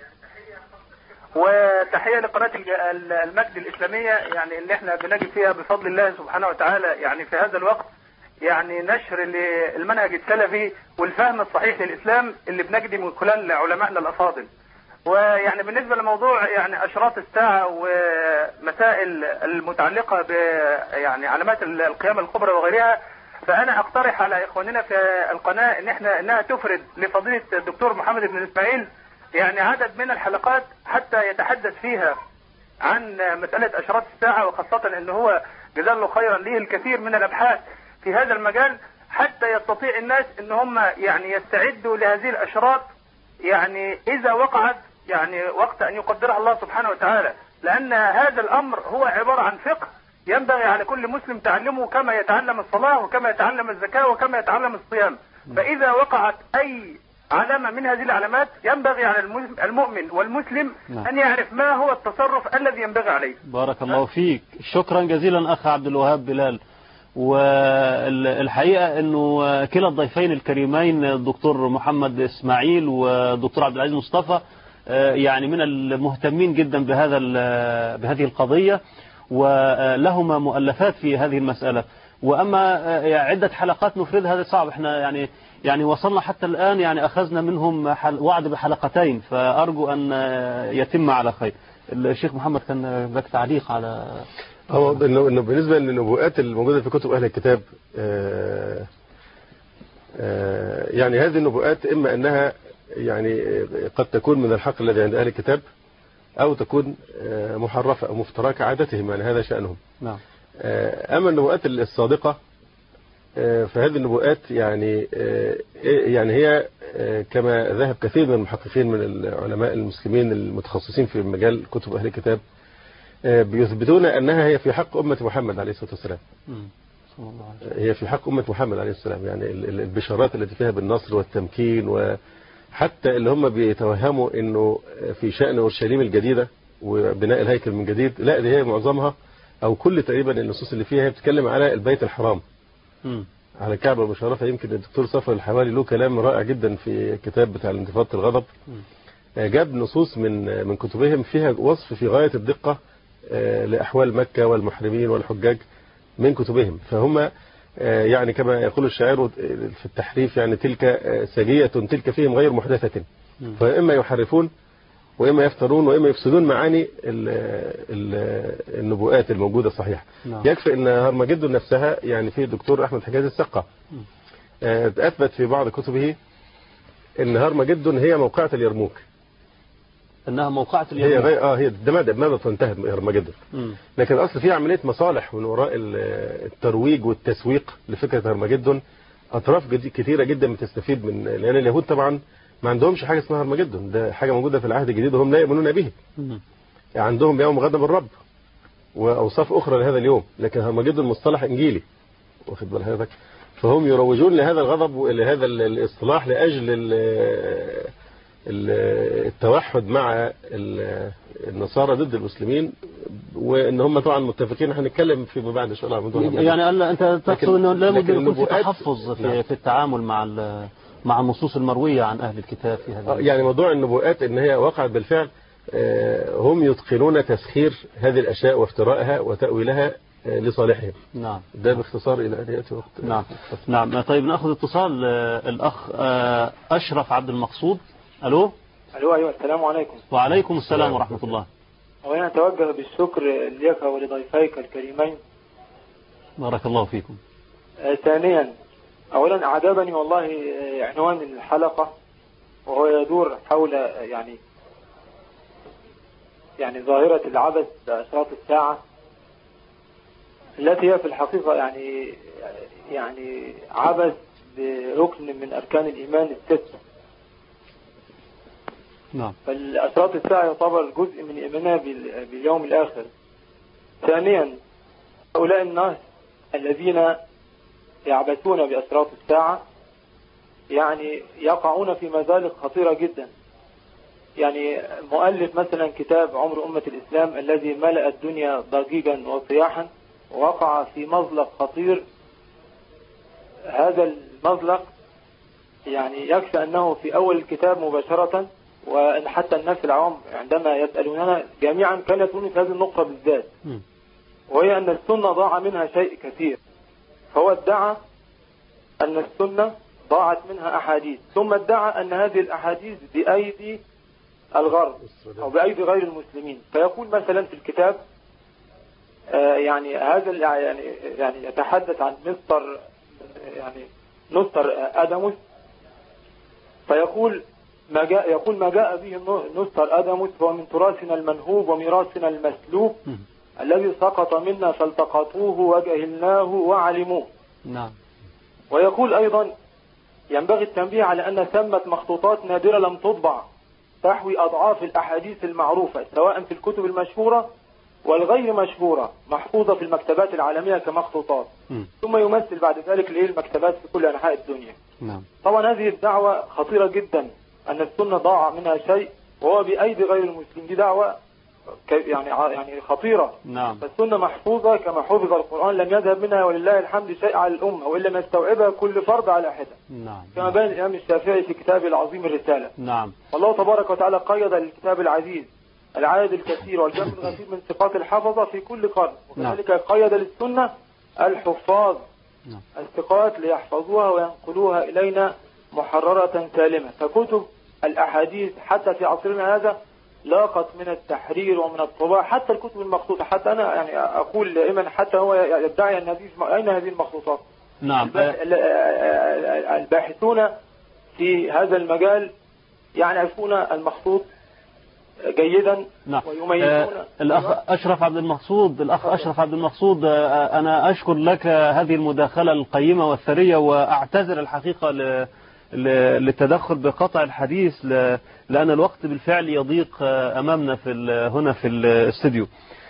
وتحية لقناة المجد الإسلامية، يعني اللي احنا بنجد فيها بفضل الله سبحانه وتعالى يعني في هذا الوقت يعني نشر للمنهج السلفي والفهم الصحيح للإسلام اللي بنجد من خلال علمائنا الأفاضل. ويعني بالنسبة لموضوع يعني أشراط الساعة ومسائل المتعلقة ب يعني علامات القيامة الكبرى وغيرها، فأنا أقترح على إخواننا في القناة إنها تفرد لفضيلة الدكتور محمد بن إسماعيل يعني عدد من الحلقات حتى يتحدث فيها عن مسألة أشراط الساعة، وخاصة أنه هو جزاه الله خيرا ليه الكثير من الأبحاث في هذا المجال، حتى يستطيع الناس أن هم يعني يستعدوا لهذه الأشراط يعني إذا وقعت، يعني وقت أن يقدرها الله سبحانه وتعالى، لأن هذا الأمر هو عبارة عن فقه ينبغي على كل مسلم تعلمه كما يتعلم الصلاة وكما يتعلم الزكاة وكما يتعلم الصيام. فإذا وقعت أي علامة من هذه العلامات ينبغي على المؤمن والمسلم أن يعرف ما هو التصرف الذي ينبغي عليه. بارك الله فيك، شكرا جزيلا أخ عبد الوهاب بلال. والحقيقة أنه كلا الضيفين الكريمين الدكتور محمد إسماعيل والدكتور عبد العزيز مصطفى يعني من المهتمين جدا بهذه القضية، ولهما مؤلفات في هذه المسألة. وأما عدة حلقات نفردها هذا صعب، احنا يعني وصلنا حتى الآن يعني أخذنا منهم وعد بحلقتين، فأرجو أن يتم على خير. الشيخ محمد كان لك تعليق على إنه بالنسبة للنبوءات الموجودة في كتب أهل الكتاب، يعني هذه النبوءات إما أنها يعني قد تكون من الحق الذي عند أهل الكتاب، أو تكون محرفة أو مفترى كعادتهم، يعني هذا شأنهم. نعم. أما النبوءات الصادقة فهذه النبوءات يعني هي كما ذهب كثير من المحققين من العلماء المسلمين المتخصصين في مجال كتب أهل الكتاب، بيثبتون أنها هي في حق أمة محمد عليه الصلاة والسلام. هي في حق أمة محمد عليه السلام، يعني البشارات التي فيها بالنصر والتمكين، وحتى اللي هم بيتوهموا أنه في شأن أورشليم الجديدة وبناء الهيكل من جديد، لا دي هي معظمها أو كل تقريبا النصوص اللي فيها هي بتتكلم على البيت الحرام، على الكعبة المشرفة. يمكن الدكتور صفر الحوالي له كلام رائع جدا في كتاب بتاع الانتفاضة الغضب، جاب نصوص من كتبهم فيها وصف في غاية الدقة لأحوال مكة والمحرمين والحجاج من كتبهم. فهم يعني كما يقول الشاعر في التحريف يعني تلك سجية تلك فيهم غير محدثة، فإما يحرفون وإما يفترون وإما يفسدون معاني النبوءات الموجودة صحيحة. يكفي أن هرمجدون نفسها يعني في الدكتور أحمد حجاز السقا أثبت في بعض كتبه أن هرمجدون هي موقعة اليرموك، انها موقعة اليرموك. هي ماذا وانتهت هرمجدون، لكن الاصل فيها عمليه مصالح من وراء الترويج والتسويق لفكره هرمجدون. اطراف كثيره جدا بتستفيد من، لان اليهود طبعا ما عندهمش حاجه اسمها هرمجدون، ده حاجه موجوده في العهد الجديد وهم لا يؤمنون به. يعني عندهم يوم غضب الرب واوصاف اخرى لهذا اليوم، لكن هرمجدون مصطلح انجيلي، واخد بال حضرتك؟ فهم يروجون لهذا الغضب ولهذا الاصطلاح لاجل التوحد مع النصارى ضد المسلمين، وان هم طبعا متفقين. هنتكلم فيما بعد ان شاء الله عن موضوع يعني انت تقصد انه لا بد يكون في تحفظ في التعامل مع النصوص المرويه عن اهل الكتاب في هذا يعني موضوع النبوءات ان هي وقعت بالفعل. هم يتقنون تسخير هذه الاشياء وافترائها وتاويلها لصالحهم. نعم. ده باختصار الى ان ياتي وقت. نعم. طيب ناخذ اتصال. الاخ اشرف عبد المقصود. الو. ايوه السلام عليكم. وعليكم السلام ورحمه الله. اولا اتوجه بالشكر لك ولضيفيك الكريمين. بارك الله فيكم. ثانيا اولا اعجبني والله عنوان الحلقه، وهو يدور حول يعني ظاهره العبث باشراط الساعه، التي هي في الحقيقه يعني عبث بركن من اركان الايمان السته. نعم. فالأشراط الساعة يعتبر جزء من إيماننا باليوم الآخر. ثانيا هؤلاء الناس الذين يعبثون بأشراط الساعة يعني يقعون في مزالق خطيرة جدا. يعني مؤلف مثلا كتاب عمر أمة الإسلام الذي ملأ الدنيا ضجيجا وصياحا وقع في مزلق خطير. هذا المزلق يعني يكفي أنه في أول الكتاب مباشرة، وأن حتى الناس العوام عندما يسألوننا جميعا كانوا يسألون في هذه النقطة بالذات، وهي أن السنة ضاع منها شيء كثير. فهو ادعى أن السنة ضاعت منها أحاديث، ثم ادعى أن هذه الأحاديث بأيدي الغرب أو بأيدي غير المسلمين. فيقول مثلا في الكتاب يعني هذا يعني يتحدث عن نستر آدموس، فيقول ما جاء به نستر آدموس هو من تراثنا المنهوب وميراثنا المسلوب الذي سقط منا فالتقطوه وجهلناه وعلموه. نعم. ويقول أيضا ينبغي التنبيه على أن ثمة مخطوطات نادرة لم تطبع تحوي أضعاف الأحاديث المعروفة سواء في الكتب المشهورة والغير مشهورة محفوظة في المكتبات العالمية كمخطوطات، ثم يمثل بعد ذلك المكتبات في كل أنحاء الدنيا. نعم. طبعا هذه الدعوة خطيرة جدا، أن السنة ضاع منها شيء وهو بأيدي غير المسلمين. دي دعوة يعني خطيرة. نعم. فالسنة محفوظة كما حفظ القرآن، لم يذهب منها ولله الحمد شيء على الأمة، وإلا ما يستوعبها كل فرد على حدة. نعم. كما بين الإمام الشافعي في كتابه العظيم الرسالة. نعم. والله تبارك وتعالى قيد الكتاب العزيز العدد الكثير والجمع الغفير من صفات الحفظة في كل قرن، وكذلك قيد للسنة الحفاظ الثقات ليحفظوها وينقلوها إلينا محررة سالمة. فكتب الأحاديث حتى في عصرنا هذا لاقت من التحرير ومن الطباعة، حتى الكتب المخطوطة. حتى أنا يعني أقول دائما حتى هو يدعي أن أين هذه المخطوطات؟ نعم. الباحثون في هذا المجال يعرفون المخطوط جيدا. نعم. ويميزون. الأخ أشرف عبد المقصود أنا أشكر لك هذه المداخلة القيمة والثرية، وأعتذر الحقيقة للتدخل بقطع الحديث لأن الوقت بالفعل يضيق أمامنا هنا في الاستوديو.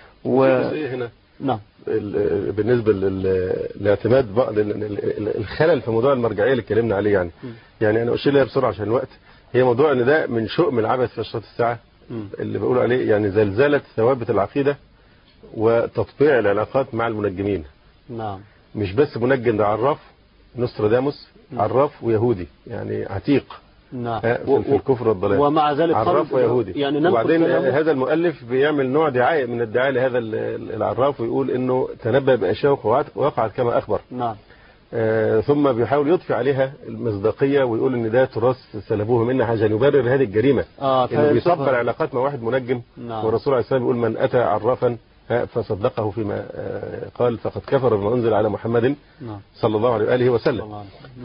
هنا نعم. بالنسبة لاعتماد بعض الخلل في موضوع المرجعية اللي اتكلمنا عليه، يعني أنا أشير لها بسرعة عشان الوقت. هي موضوع أن ده من شؤم العبث في أشراط الساعة اللي بقول عليه، يعني زلزلة ثوابت العقيدة وتطبيع العلاقات مع المنجمين. نعم. مش بس منجم، ده عراف نوستراداموس، عراف ويهودي يعني عتيق. نعم. في الكفر والضلال، ومع ذلك عراف ويهودي. يعني وبعدين هذا المؤلف بيعمل نوع دعاية من الدعاية لهذا العراف، ويقول انه تنبأ بأشياء وقعت كما أخبر. نعم. ثم بيحاول يضفي عليها المصداقية ويقول ان ده تراث سلبوه منه عشان يبرر هذه الجريمة. انه بيصبر علاقات مع واحد منجم. والرسول عليه السلام بيقول من أتى عرافا فصدقه فيما قال فقد كفر بما أنزل على محمد صلى الله عليه وآله وسلم.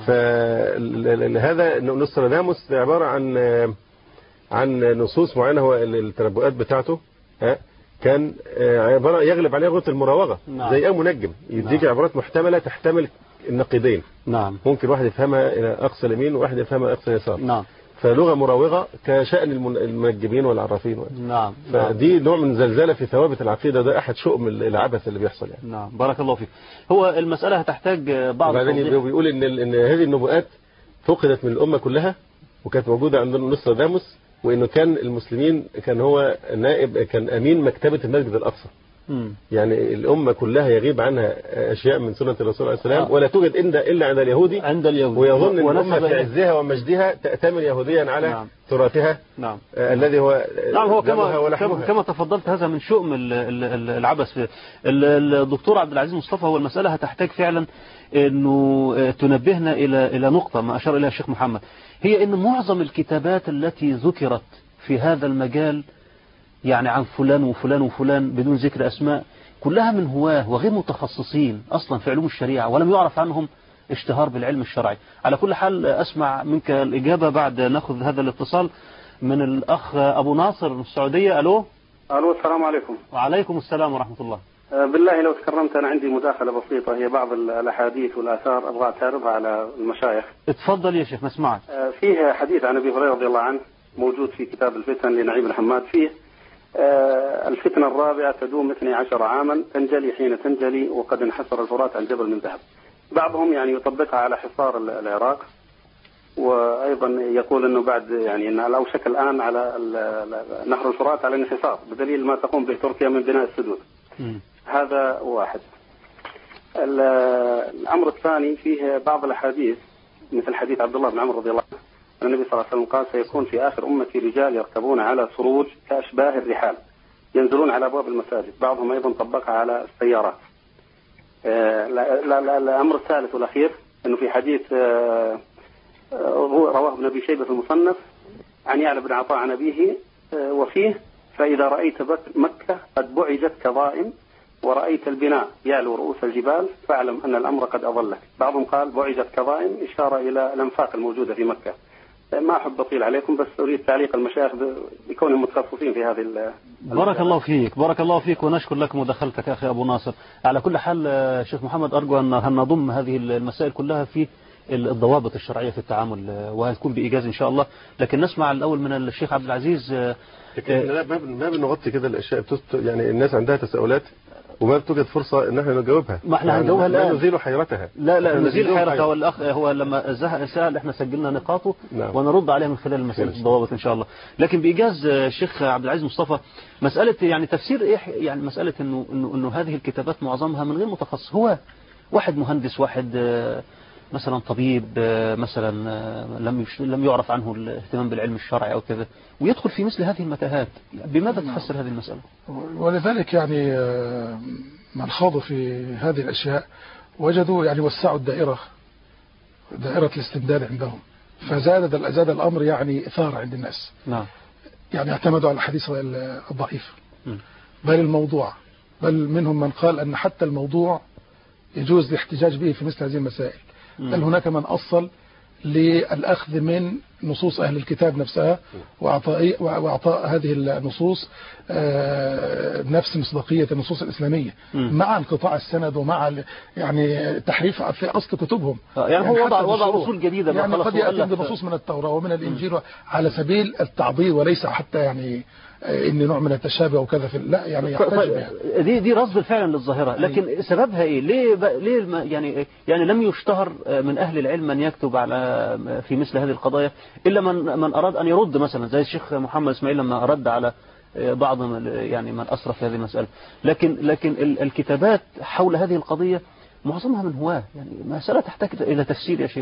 فهذا نوستراداموس عبارة عن نصوص معينة، هو التنبؤات بتاعته كان عبارة يغلب عليها لغة المراوغة. زي أي منجم يديك عبارات محتملة تحتمل النقيضين. ممكن واحد يفهمها إلى أقصى اليمين وواحد يفهمها أقصى اليسار. فلغة مراوغة كشأن المنجمين والعرافين. فدي نوع من زلزلة في ثوابت العقيدة، ده أحد شؤم العبث اللي بيحصل يعني. بارك الله فيك. هو المسألة هتحتاج بعض التوضيح. بيقول إن هذه النبوءات فقدت من الأمة كلها وكانت موجودة عند نوستراداموس، وإنه كان المسلمين كان هو نائب، كان أمين مكتبة المسجد الأقصى. يعني الأمة كلها يغيب عنها أشياء من سنة الرسول عليه السلام ولا توجد إلا عند اليهودي. ويظن أن الأمة في عزها ومجدها تأتمن يهوديا على تراثها. الذي هو كما تفضلت هذا من شؤم العبث. الدكتور عبد العزيز مصطفى، هو المسألة هتحتاج فعلا أنه تنبهنا إلى نقطة ما أشار إليها الشيخ محمد، هي أن معظم الكتابات التي ذكرت في هذا المجال يعني عن فلان وفلان وفلان بدون ذكر أسماء كلها من هواه وغير متخصصين أصلا في علوم الشريعة، ولم يعرف عنهم اشتهار بالعلم الشرعي. على كل حال أسمع منك الإجابة بعد نأخذ هذا الاتصال من الأخ أبو ناصر من السعودية. ألو. السلام عليكم. وعليكم السلام ورحمة الله. بالله لو تكرمت، أنا عندي مداخلة بسيطة، هي بعض الأحاديث والآثار أبغى أعرضها على المشايخ. اتفضل يا شيخ نسمعك. فيه حديث عن أبي هريرة رضي الله عنه موجود في كتاب الفتن لنعيم الحماد، فيه الفتنة الرابعة تدوم 12 عاما تنجلي حين تنجلي وقد انحسر الفرات عن جبل من ذهب. بعضهم يعني يطبقها على حصار العراق، وأيضا يقول أنه بعد يعني أن لو شك الآن على نهر الفرات على الانحسار بدليل ما تقوم به تركيا من بناء السدود. هذا واحد. الأمر الثاني فيه بعض الأحاديث مثل حديث عبد الله بن عمرو رضي الله عنه، النبي صلى الله عليه وسلم قال سيكون في آخر أمتي رجال يركبون على سروج كأشباه الرحال ينزلون على أبواب المساجد، بعضهم أيضا طبقها على السيارات. الأمر الثالث والأخير أنه في حديث رواه ابن أبي شيبة في المصنف عن يعلى بن عطاء عن أبيه، وفيه فإذا رأيت مكة قد بعجت كظائم ورأيت البناء يعلو رؤوس الجبال فاعلم أن الأمر قد أضلك. بعضهم قال بعجت كظائم إشارة إلى الأنفاق الموجودة في مكة. ما أحب أطيل عليكم، بس أريد تعليق المشايخ بكونهم متخصصين في هذه. بارك الله فيك، بارك الله فيك، ونشكر لك مداخلتك أخي أبو ناصر. على كل حال شيخ محمد، أرجو أن نضم هذه المسائل كلها في الضوابط الشرعية في التعامل، وهتكون بإيجاز إن شاء الله. لكن نسمع الأول من الشيخ عبد العزيز. ما بنغطي كده الأشياء، يعني الناس عندها تساؤلات وما بتوجد فرصة ان احنا نجاوبها. ما احنا هنجاوبها الآن. لا نزيل حيرتها. لا نزيل حيرتها. والأخ هو لما سأل احنا سجلنا نقاطه ونرد عليها من خلال مسألة الضوابط إن شاء الله. لكن بإيجاز الشيخ عبد العزيز مصطفى، مسألة يعني تفسير إيه يعني مسألة إنه هذه الكتابات معظمها من غير متخصص، هو واحد مهندس، واحد مثلا طبيب، مثلا لم يعرف عنه الاهتمام بالعلم الشرعي أو كذا، ويدخل في مثل هذه المتاهات. بماذا تفسر هذه المسألة؟ ولذلك يعني من خاضوا في هذه الأشياء وجدوا يعني وسعوا دائرة الاستمداد عندهم، فزاد الأمر يعني إثارة عند الناس. نعم. يعني اعتمدوا على الحديث الضعيف، بل الموضوع، بل منهم من قال أن حتى الموضوع يجوز الاحتجاج به في مثل هذه المسائل. بل هناك من أصل للأخذ من نصوص أهل الكتاب نفسها وأعطاء هذه النصوص نفس مصداقية النصوص الإسلامية، مع انقطاع السند ومع يعني تحريف في أصل كتبهم. يعني هو وضع أصول جديدة. يعني قد يأتي بنصوص من التوراة ومن الإنجيل على سبيل التعضيد، وليس حتى يعني إن نوع من التشابه وكذا في لا يعني يحتاج بها. دي رصد فعلا للظاهرة، لكن سببها إيه؟ ليه يعني لم يشتهر من أهل العلم من يكتب على في مثل هذه القضايا إلا من أراد أن يرد، مثلا زي الشيخ محمد إسماعيل لما رد على بعض يعني من أسرف في هذه المسألة. لكن الكتابات حول هذه القضية معظمها من هواه، يعني مسألة تحتاج إلى تفسير يا شيخ.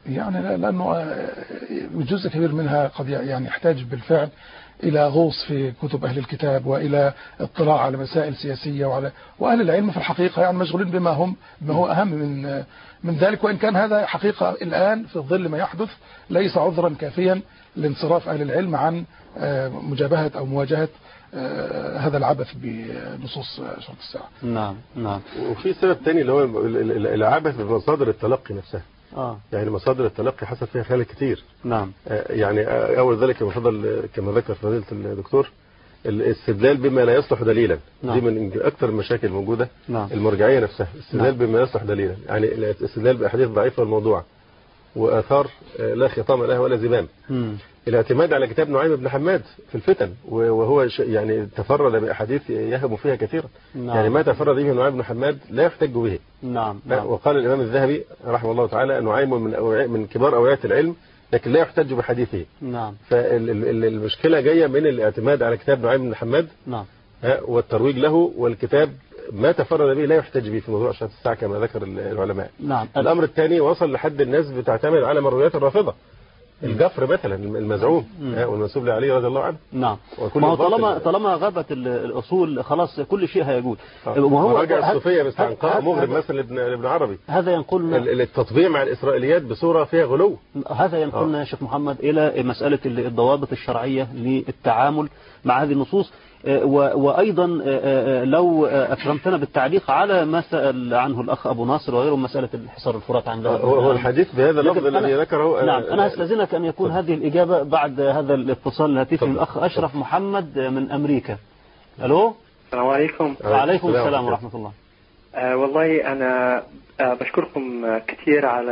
يعني لأنه جزء كبير منها قد يعني يحتاج بالفعل إلى غوص في كتب أهل الكتاب وإلى اطلاع على مسائل سياسية وأهل العلم في الحقيقة يعني مشغولين بما هو أهم من ذلك، وإن كان هذا حقيقة الآن في ظل ما يحدث ليس عذرا كافيا لانصراف أهل العلم عن مجابهة أو مواجهة هذا العبث بنصوص أشراط الساعة. نعم. وفي سبب تاني اللي هو العبث بمصادر التلقي نفسها. يعني مصادر التلقي حصل فيها خلل كتير. نعم. يعني أول ذلك كما ذكر فضيلة الدكتور الاستدلال بما لا يصلح دليلا. دي من أكثر المشاكل الموجودة. المرجعية نفسها الاستدلال بما يصلح دليلا، يعني الاستدلال بأحاديث ضعيفة والموضوع وآثار لا خطام لها ولا زمام. الاعتماد على كتاب نعيم بن حماد في الفتن، وهو يعني تفرد بأحاديث يهم فيها كثيرا. يعني ما تفرد به نعيم بن حماد لا يحتج به. وقال الإمام الذهبي رحمه الله تعالى نعيم من كبار أوعية العلم لكن لا يحتج بحديثه. فالمشكلة جاية من الاعتماد على كتاب نعيم بن حماد والترويج له، والكتاب ما تفرد به لا يحتج به في موضوع أشراط الساعة كما ذكر العلماء. الأمر الثاني وصل لحد الناس بتعتمد على مرويات الرافضة. الجفر مثلا المزعوم والمنسوب لعلي رضي الله عنه. ما هو طالما غابت الأصول خلاص كل شيء هيجوز. مراجع الصوفية باستعنقاء مغرب مثلا لابن عربي. هذا ينقلنا التطبيع مع الإسرائيليات بصورة فيها غلو. هذا ينقلنا يا شيخ محمد إلى مسألة الضوابط الشرعية للتعامل مع هذه النصوص. وأيضا لو أكرمتنا بالتعليق على ما سأل عنه الأخ أبو ناصر وغيره مسألة الحصار الفرات عن ذلك. هو الحديث بهذا اللفظ الذي ذكره. نعم أنا أستأذنك أن يكون هذه الإجابة بعد هذا الاتصال الهاتفي من الأخ أشرف محمد من أمريكا. ألو. السلام عليكم. وعليكم السلام ورحمة الله. والله أنا بشكركم كثير على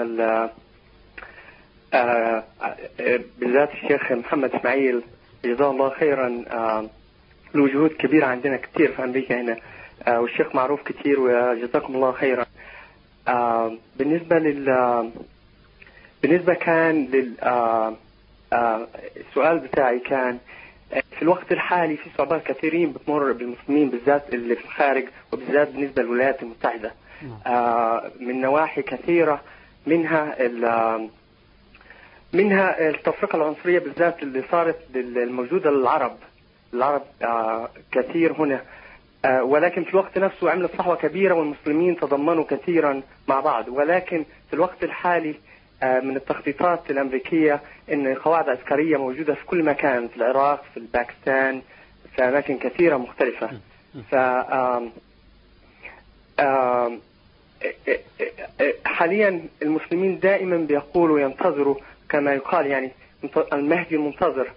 بالذات الشيخ محمد إسماعيل جزاه الله خيرا. له جهود كبيرة عندنا كتير في أمريكا هنا، والشيخ معروف كتير وجزاكم الله خيرا. بالنسبة كان السؤال بتاعي كان في الوقت الحالي في صعوبات كثيرين بتمر بالمسلمين بالذات اللي في الخارج، وبالذات بالنسبة للولايات المتحدة من نواحي كثيرة، منها التفرقة العنصرية بالذات اللي صارت الموجودة للعرب كثير هنا، ولكن في الوقت نفسه عملت صحوة كبيرة والمسلمين تضمنوا كثيرا مع بعض. ولكن في الوقت الحالي من التخطيطات الأمريكية إن قواعد عسكرية موجودة في كل مكان، في العراق، في باكستان، في أماكن كثيرة مختلفة. حاليا المسلمين دائما بيقولوا ينتظروا كما يقال يعني المهدي المنتظر،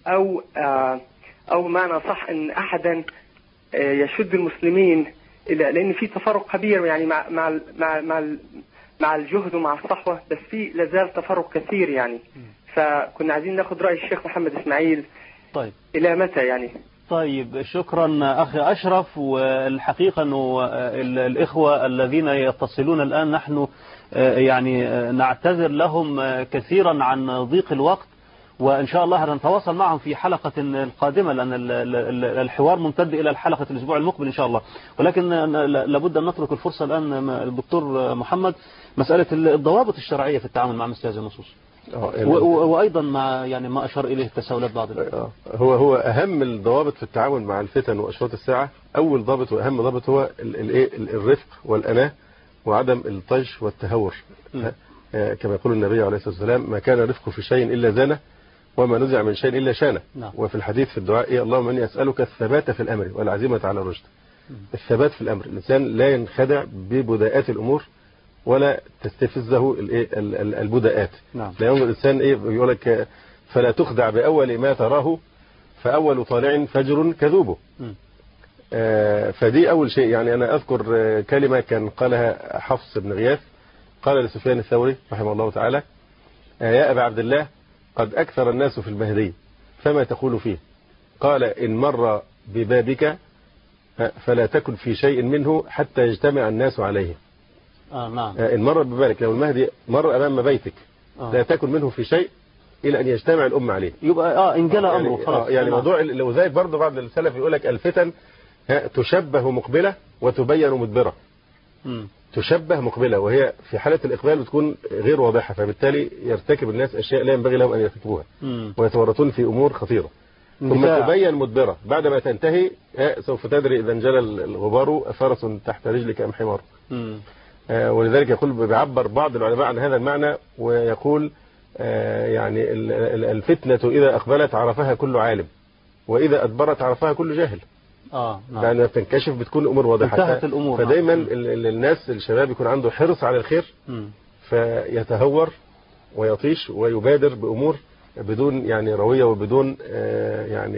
أو معنى صح أن أحدا يشد المسلمين إلى، لأن في تفرق كبير يعني مع الجهد ومع الصحوة، بس في لازال تفرق كثير يعني. فكنا عايزين ناخذ رأي الشيخ محمد إسماعيل. طيب إلى متى يعني؟ طيب شكرا أخي أشرف. والحقيقة أنه الإخوة الذين يتصلون الآن نحن يعني نعتذر لهم كثيرا عن ضيق الوقت، وإن شاء الله هنتواصل معهم في حلقة قادمة، لأن الحوار ممتد إلى الحلقة الأسبوع المقبل إن شاء الله. ولكن لابد أن نترك الفرصة الآن الدكتور محمد مسألة الضوابط الشرعية في التعامل مع مثل هذه النصوص، وأيضا مع يعني ما أشار إليه التساؤلات بعض هو أهم الضوابط في التعامل مع الفتن وأشراط الساعة. أول ضابط وأهم ضابط هو الرفق والأناة وعدم الطيش والتهور. كما يقول النبي عليه الصلاة والسلام ما كان رفقه في شيء إلا زانه وما نزع من شيء إلا شانه. وفي الحديث في الدعاء اللهم إني أسألك الثبات في الأمر والعزيمة على الرشد. الثبات في الأمر، الإنسان لا ينخدع ببداءات الأمور ولا تستفزه البداءات. لا ينظر الإنسان يقول لك فلا تخدع بأول ما تراه فأول طالع فجر كذوبه. فدي أول شيء. يعني أنا أذكر كلمة كان قالها حفص بن غياث، قال لسفيان الثوري رحمه الله تعالى يا أبا عبد الله قد أكثر الناس في المهدي فما تقول فيه؟ قال إن مر ببابك فلا تكن في شيء منه حتى يجتمع الناس عليه. نعم. إن مر ببابك، لو المهدي مر أمام بيتك لا تكن منه في شيء إلى أن يجتمع الأمة عليه. يبقى إن جل أمره خلاص. يعني موضوع لو ذلك برضه بعض السلف يقول لك الفتن تشبه مقبلة وتبين مدبرة. تشبه مقبلة، وهي في حالة الإقبال بتكون غير واضحة، فبالتالي يرتكب الناس أشياء لا ينبغي لهم أن يرتكبوها ويتورطون في أمور خطيرة. ثم تبين مدبرة بعدما تنتهي سوف تدري إذا انجلى الغبار فرس تحت رجلك أم حمار. ولذلك يقول بيعبر بعض العلماء عن هذا المعنى ويقول يعني الفتنة إذا أقبلت عرفها كل عالم، وإذا أدبرت عرفها كل جاهل. نعم. لأنها بتنكشف بتكون الأمور واضحة. انتهت الأمور. فدايما الناس الشباب يكون عنده حرص على الخير فيتهور ويطيش ويبادر بأمور بدون يعني روية وبدون يعني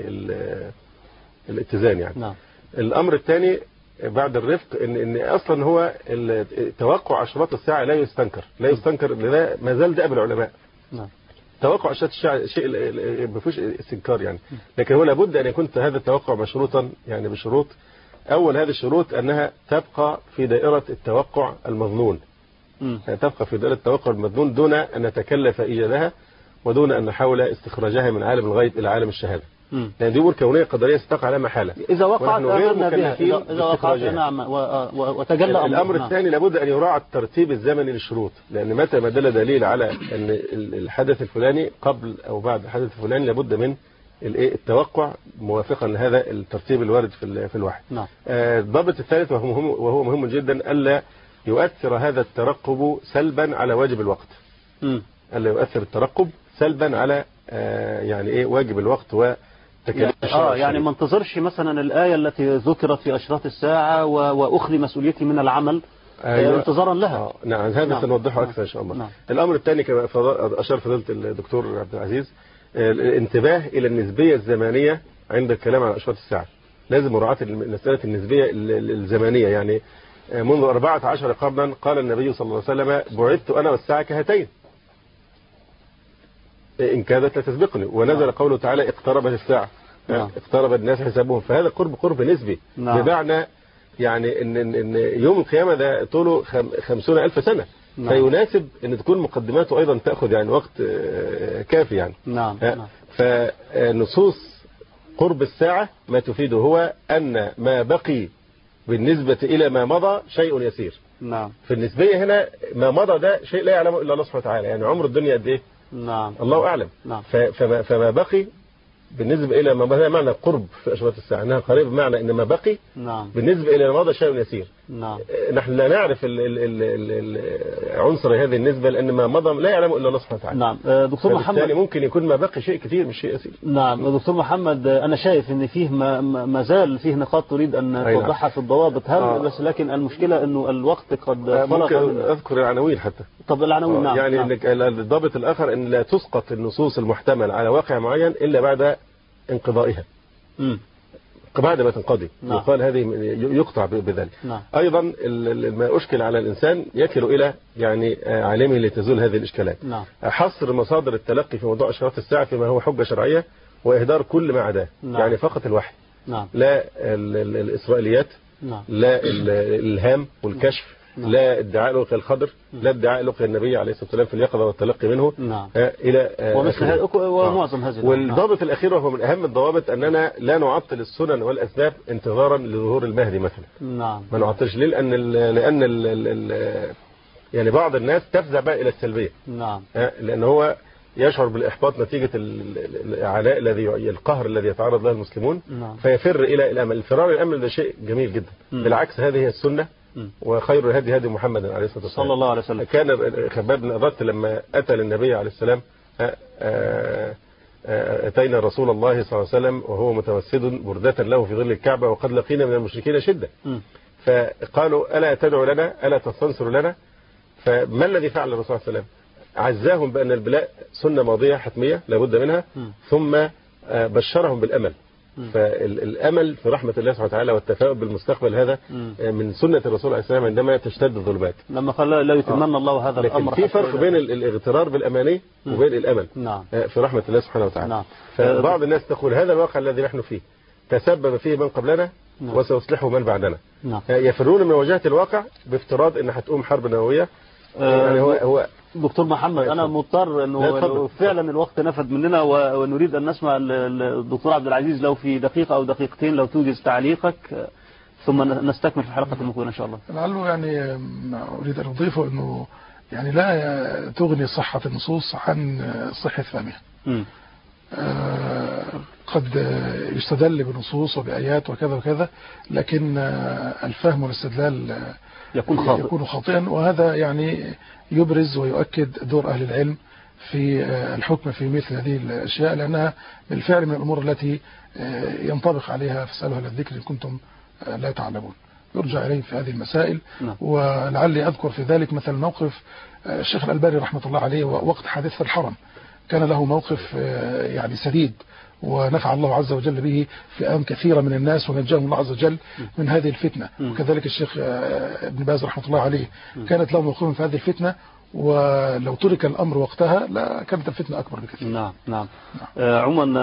الاتزان يعني. نعم. الأمر الثاني بعد الرفق إن أصلا هو توقع أشراط الساعة لا يستنكر لذا ما زال دأب العلماء. نعم. توقع أشراط الساعة شيء ما فيهوش استنكار يعني، لكن هو لابد أن يكون هذا التوقع مشروطا يعني بشروط. أول هذه الشروط أنها تبقى في دائرة التوقع المظنون، تبقى في دائرة التوقع المظنون دون أن نتكلف إيجادها ودون أن نحاول استخراجها من عالم الغيب إلى عالم الشهادة. لأن دي أمور كونية قدرية ستقع على محالة. إذا وقعت آمنا بها، إذا وقعت نعم وتجلى الأمر الثاني لابد أن يراعى الترتيب الزمني للشروط، لأن متى ما دل دليل على أن الحدث الفلاني قبل أو بعد الحدث الفلاني لابد من التوقع موافقا لهذا الترتيب الوارد في الوحي. الضابط الثالث وهو مهم جدا ألا يؤثر هذا الترقب سلبا على واجب الوقت. ألا يؤثر الترقب سلبا على يعني واجب الوقت يعني ما انتظرش مثلا الآية التي ذكرت في أشراط الساعة وأخلي مسؤوليتي من العمل انتظارا لها. نعم هذا سنوضحه أكثر إن شاء الله. الأمر الثاني كما أشار فضيلة الدكتور عبد العزيز الانتباه إلى النسبية الزمانية عند الكلام عن أشراط الساعة. لازم مراعاة مسألة النسبية الزمانية، يعني منذ 14 قرنا قال النبي صلى الله عليه وسلم بعثت أنا والساعة كهاتين إن كادت لتسبقني، ونزل قوله تعالى اقتربت الساعة اقترب الناس حسابهم، فهذا قرب نسبي بمعنى يعني إن يوم القيامة ده طوله 50,000 سنة فيناسب أن تكون مقدماته أيضا تأخذ يعني وقت كافي يعني. فنصوص قرب الساعة ما تفيده هو أن ما بقي بالنسبة إلى ما مضى شيء يسير. في النسبية هنا ما مضى ده شيء لا يعلمه إلا الله سبحانه وتعالى، يعني عمر الدنيا قد إيه؟ الله أعلم. فما بقي بالنسبة إلى ما مضى معنى قرب في أشراط الساعة أنها قريب، بمعنى أن ما بقي بالنسبة إلى ما مضى شيء يسير. نحن لا نعرف عنصر هذه النسبة لأن ما مضى لا يعلمه إلا الله سبحانه وتعالى. دكتور محمد ممكن يكون ما بقي شيء كثير مش شيء يسير. دكتور محمد أنا شايف أن فيه ما زال فيه نقاط تريد أن توضحها في الضوابط بس لكن المشكلة أنه الوقت قد ممكن أذكر العناوين حتى. طب العناوين يعني الضابط الآخر أن لا تسقط النصوص المحتمل على واقع معين إلا بعد انقضائها. بعد ما تنقضي يقال هذه يقطع بذلك. أيضا ما أشكل على الإنسان يكل إلى يعني عالمه لتزول هذه الإشكالات. حصر مصادر التلقي في موضوع أشراط الساعة فيما هو حجة شرعية وإهدار كل ما عداه، يعني فقط الوحي لا الإسرائيليات لا الإلهام والكشف لا ادعاء لقي الخضر لا ادعاء لقي النبي عليه الصلاة والسلام في اليقظة والتلقي منه إلى ومعظم هذه. والضابط الأخير وهو من أهم الضوابط أننا لا نعطل السنن والأسباب انتظارا لظهور المهدي مثلا. ما نعطلش ليه؟ لأن يعني بعض الناس تفزع بقى إلى السلبية. لأن هو يشعر بالإحباط نتيجة العناء القهر الذي يتعرض له المسلمون فيفر إلى الأمل. الفرار الأمل ده شيء جميل جدا. بالعكس هذه هي السنة وخير الهدي هدي محمد عليه الصلاة والسلام صلى الله عليه وسلم. كان خباب بن أرط لما أتى للنبي عليه السلام أتينا رسول الله صلى الله عليه وسلم وهو متوسد بردة له في ظل الكعبة وقد لقينا من المشركين شدة. فقالوا ألا تدعو لنا ألا تستنصر لنا؟ فما الذي فعل الرسول صلى الله عليه وسلم؟ عزاهم بأن البلاء سنة ماضية حتمية لابد منها ثم بشرهم بالأمل. فالأمل في رحمة الله سبحانه وتعالى والتفاؤل بالمستقبل هذا من سنة الرسول عليه السلام عندما تشتد الظلمات. لما قال لا يتمنى الله هذا الأمر. في فرق بين الاغترار بالأماني وبين الأمل في رحمة الله سبحانه وتعالى. فبعض الناس تقول هذا الواقع الذي نحن فيه تسبب فيه من قبلنا وسيصلحه من بعدنا. يفرون من مواجهة الواقع بافتراض ان هتقوم حرب نووية. يعني هو دكتور محمد أنا مضطر أنه فعلا الوقت نفد مننا ونريد أن نسمع الدكتور عبد العزيز لو في دقيقة أو دقيقتين لو توجز تعليقك ثم نستكمل في الحلقة المقبلة إن شاء الله. لعله يعني ما أريد أن أضيفه أنه يعني لا تغني صحة النصوص عن صحة فهمها. قد يستدل بنصوص وبآيات وكذا وكذا، لكن الفهم والاستدلال يكون خاطئا، وهذا يعني يبرز ويؤكد دور أهل العلم في الحكم في مثل هذه الأشياء، لأنها بالفعل من الأمور التي ينطبق عليها فاسألوا أهل الذكر إن كنتم لا تعلمون. يرجع إليه في هذه المسائل. ولعلي أذكر في ذلك مثل موقف الشيخ الألباني رحمة الله عليه وقت حادثة الحرم، كان له موقف يعني سديد، ونفع الله عز وجل به في أيام كثيرة من الناس، ونجاهم الله عز وجل من هذه الفتنة. وكذلك الشيخ ابن باز رحمة الله عليه كانت له موقف في هذه الفتنة، ولو ترك الأمر وقتها لا كانت الفتنة أكبر بكثير. نعم. عموما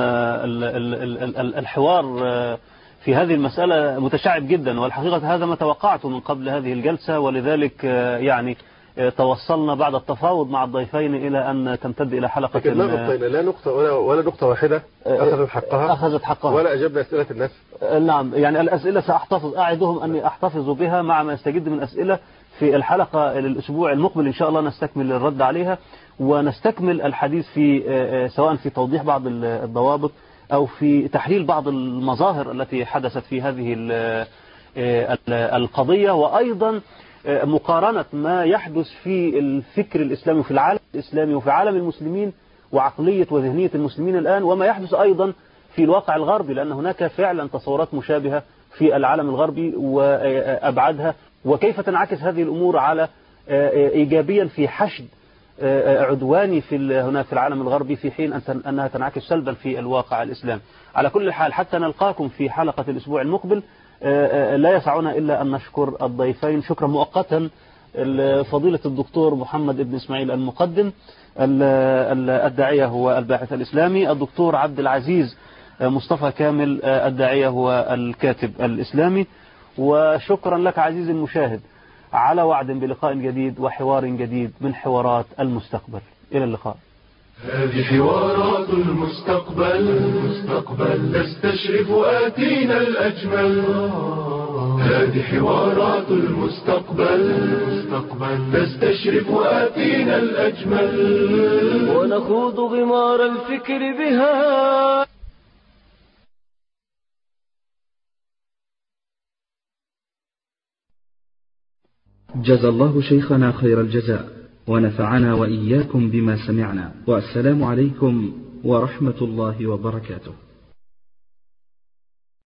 الحوار في هذه المسألة متشعب جدا، والحقيقة هذا ما توقعته من قبل هذه الجلسة، ولذلك يعني توصلنا بعد التفاوض مع الضيفين إلى أن تمتد إلى حلقة. لكن لا نقطة ولا نقطة واحدة أخذت حقها ولا أجبنا أسئلة الناس. نعم، يعني الأسئلة سأحتفظ، أعدهم أني أحتفظ بها مع ما يستجد من أسئلة في الحلقة الأسبوع المقبل إن شاء الله. نستكمل الرد عليها، ونستكمل الحديث في سواء في توضيح بعض الضوابط أو في تحليل بعض المظاهر التي حدثت في هذه القضية، وأيضا مقارنة ما يحدث في الفكر الإسلامي وفي العالم الإسلامي وفي عالم المسلمين وعقلية وذهنية المسلمين الآن، وما يحدث أيضا في الواقع الغربي، لأن هناك فعلا تصورات مشابهة في العالم الغربي وأبعادها، وكيف تنعكس هذه الأمور على إيجابيا في حشد عدواني هنا في العالم الغربي، في حين أنها تنعكس سلبا في الواقع الإسلامي. على كل حال، حتى نلقاكم في حلقة الأسبوع المقبل، لا يسعنا إلا أن نشكر الضيفين شكرا مؤقتا، فضيلة الدكتور محمد بن إسماعيل المقدم الداعية هو الباحث الإسلامي، الدكتور عبد العزيز مصطفى كامل الداعية هو الكاتب الإسلامي. وشكرا لك عزيزي المشاهد، على وعد بلقاء جديد وحوار جديد من حوارات المستقبل. إلى اللقاء. هذه حوارات المستقبل تستشرف آتينا الأجمل. هذه حوارات المستقبل تستشرف آتينا الأجمل، ونخوض غمار الفكر بها. جزى الله شيخنا خير الجزاء، ونفعنا وإياكم بما سمعنا، والسلام عليكم ورحمة الله وبركاته.